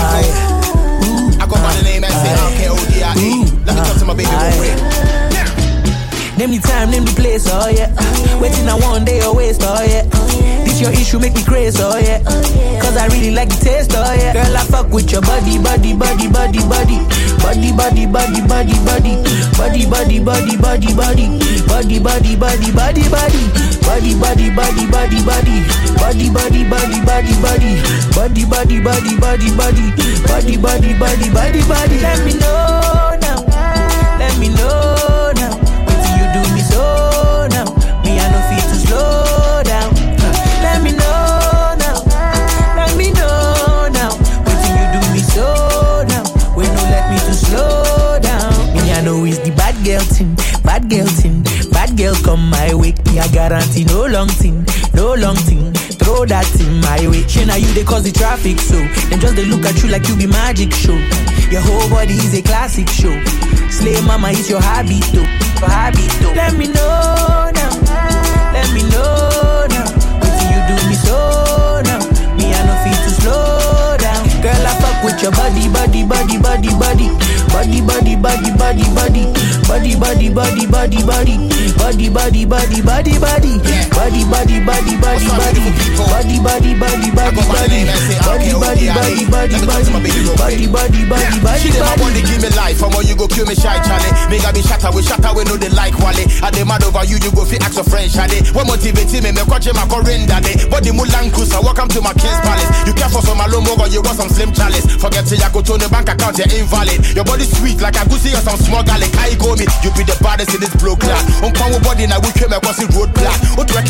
I go by the name S A R K O D I E. Let me talk to my baby real quick. Name the time, name the place, oh yeah. Waiting I one day or waste, oh yeah. This your issue make me crazy, oh yeah. Cause I really like the taste, oh yeah. Girl, I fuck with your body, body, body, body, body. Body, body, body, body, body. Body, body, body, body, body. Body, body, body, body, body. Body, body, body, body, body. Body, body, body, body, body. Body, body, body, body, body. Body, body, body, body, body. Let me know now. Let me know now. Do me so now, me I no feel to slow down. Let me know now, let me know now. Waiting you do me so now, when no let me to slow down. Me I know it's the bad girl thing, bad girl thing, bad girl come my way. Me I guarantee no long thing, no long thing. Throw that in my way. She now you they cause the traffic so. Then just they look at you like you be magic show. Your whole body is a classic show. Slay mama is your habit though. Your habit though. Let me know now. Let me know now. Waiting you do me so now. Me I no feel to slow down. Girl I fuck with your body, body, body, body, body. Body, body, body, body, body. Body, body, body, body, body. Body, body, body, body, body. Body, body, body, body, body. Body, body, body, body, body. Body, body, body, body, body. Body, body, body, body. She never want to give me life, or you go kill me shy, Charlie. Make I be shatter with shatter, we know they like Wally. I dey mad over you, you go fit ask a friend, Charlie. What motivate me, me watch my current daddy. Body Mulan Kusa, welcome to my king's palace. You care for some alone or you got some slim chalice. Forget to ya go to the bank account, you're invalid. Your body sweet like a goosey or some small garlic. I go me, you be the baddest in this blow class. On power body now we came across the road black. What to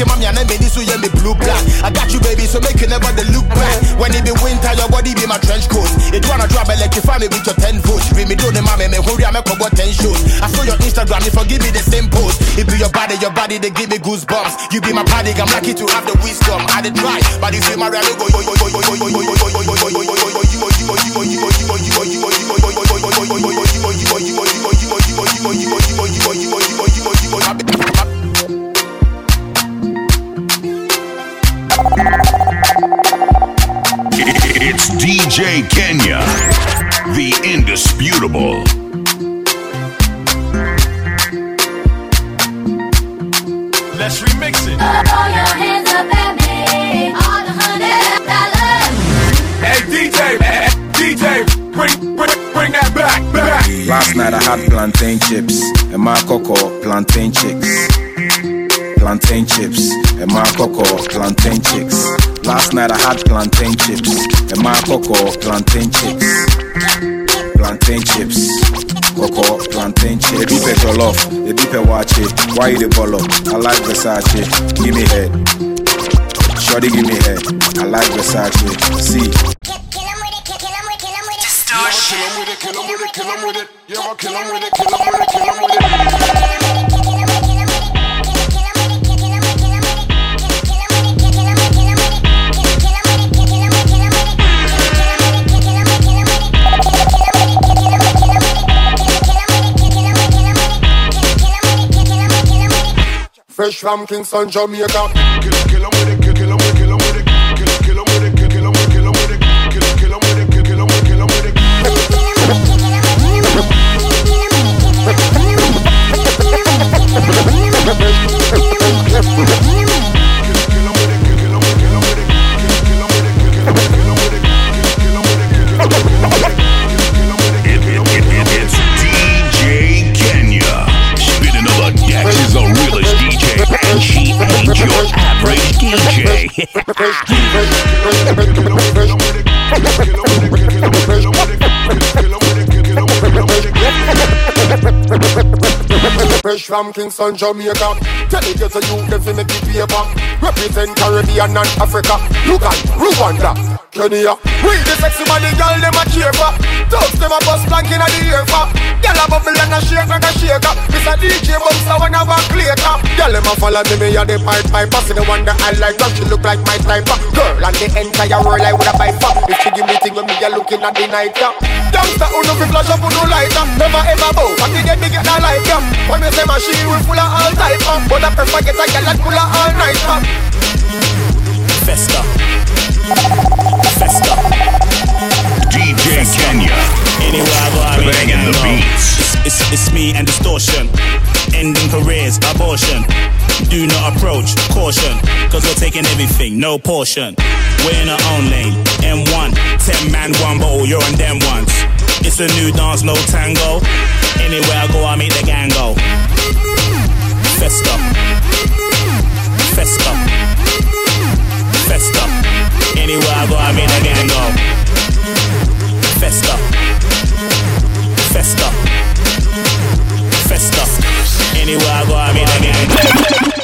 mommy and I made this so you me blue black. I got you baby, so make you never the look back. When it be winter, your body be my trench coat. If you wanna drop electrify me with your ten volts. Be me do the mommy, me hurry, I make about ten shows. I saw your Instagram, if you give me the same post. It be your body, your body, they give me goosebumps. You be my party, I'm lucky to have the wisdom. I did try, but if you my real go yo yo yo yo yo yo yo yo yo yo yo It's D J Kenya, the indisputable. Let's remix it. Throw your hands up at me, all the hundred dollars. Hey D J, hey, D J, bring, bring, bring that back, back. Last night I had plantain chips and my cocoa plantain chicks. Plantain chips and my cocoa plantain chicks. Last night I had plantain chips and my cocoa plantain chicks. Plantain chips, cocoa plantain chips. They deep your love, they deep watch it. Why you the bolo? I like Versace. Give me head, shorty, give me head. I like Versace. See. Kill 'em with it, kill 'em with it, kill 'em with it. Yeah, kill 'em with it, kill 'em with it, kill 'em with it. Fresh from Kingston, Jamaica. Kill 'em, kill 'em with it, kill 'em with it, kill 'em with it. Kill 'em, kill 'em with it, kill 'em with it, kill 'em with it. Kill 'em, kill 'em with it, kill 'em with it, kill 'em with it. It's D J Kenya. Spinning on the decks is the realest D J, and she ain't your average D J. Fresh from Kingston, Jamaica. Tell it to you, them fi make it paper. Represent Caribbean and Africa. Uganda, Rwanda, Kenya. We the sexy body girl, them a cheer for. Dogs them a bust plank inna the ear for. Girl a bubble and a shake and a shake up. Mister D J bounce a one a one clear up. Girl them a follow me, me a the pipe piper. See the one that I like, but she look like my type. Girl and the entire world I woulda buy for. If she give me thing when me a looking at the night, yeah. Youngster who no fi flash up, who no light up. Never ever bow, but the dead me get that light up. When me say machine, we full of all type up. But I prefer get a girl that full of all night up. Festa, Festa. D J Kenya. Anywhere I go, I mean, banging the beats. It's, it's, it's me and distortion. Ending careers, abortion. Do not approach, caution. Cause we're taking everything, no portion. We're in our own lane, M one. Ten man, one bottle, you're on them ones. It's a new dance, no tango. Anywhere I go, I make the gang go. Festa, Festa, Festa. Anywhere I go, I make the gang go. Festa, Festa, Festa. Anywhere I go, I make the gang go.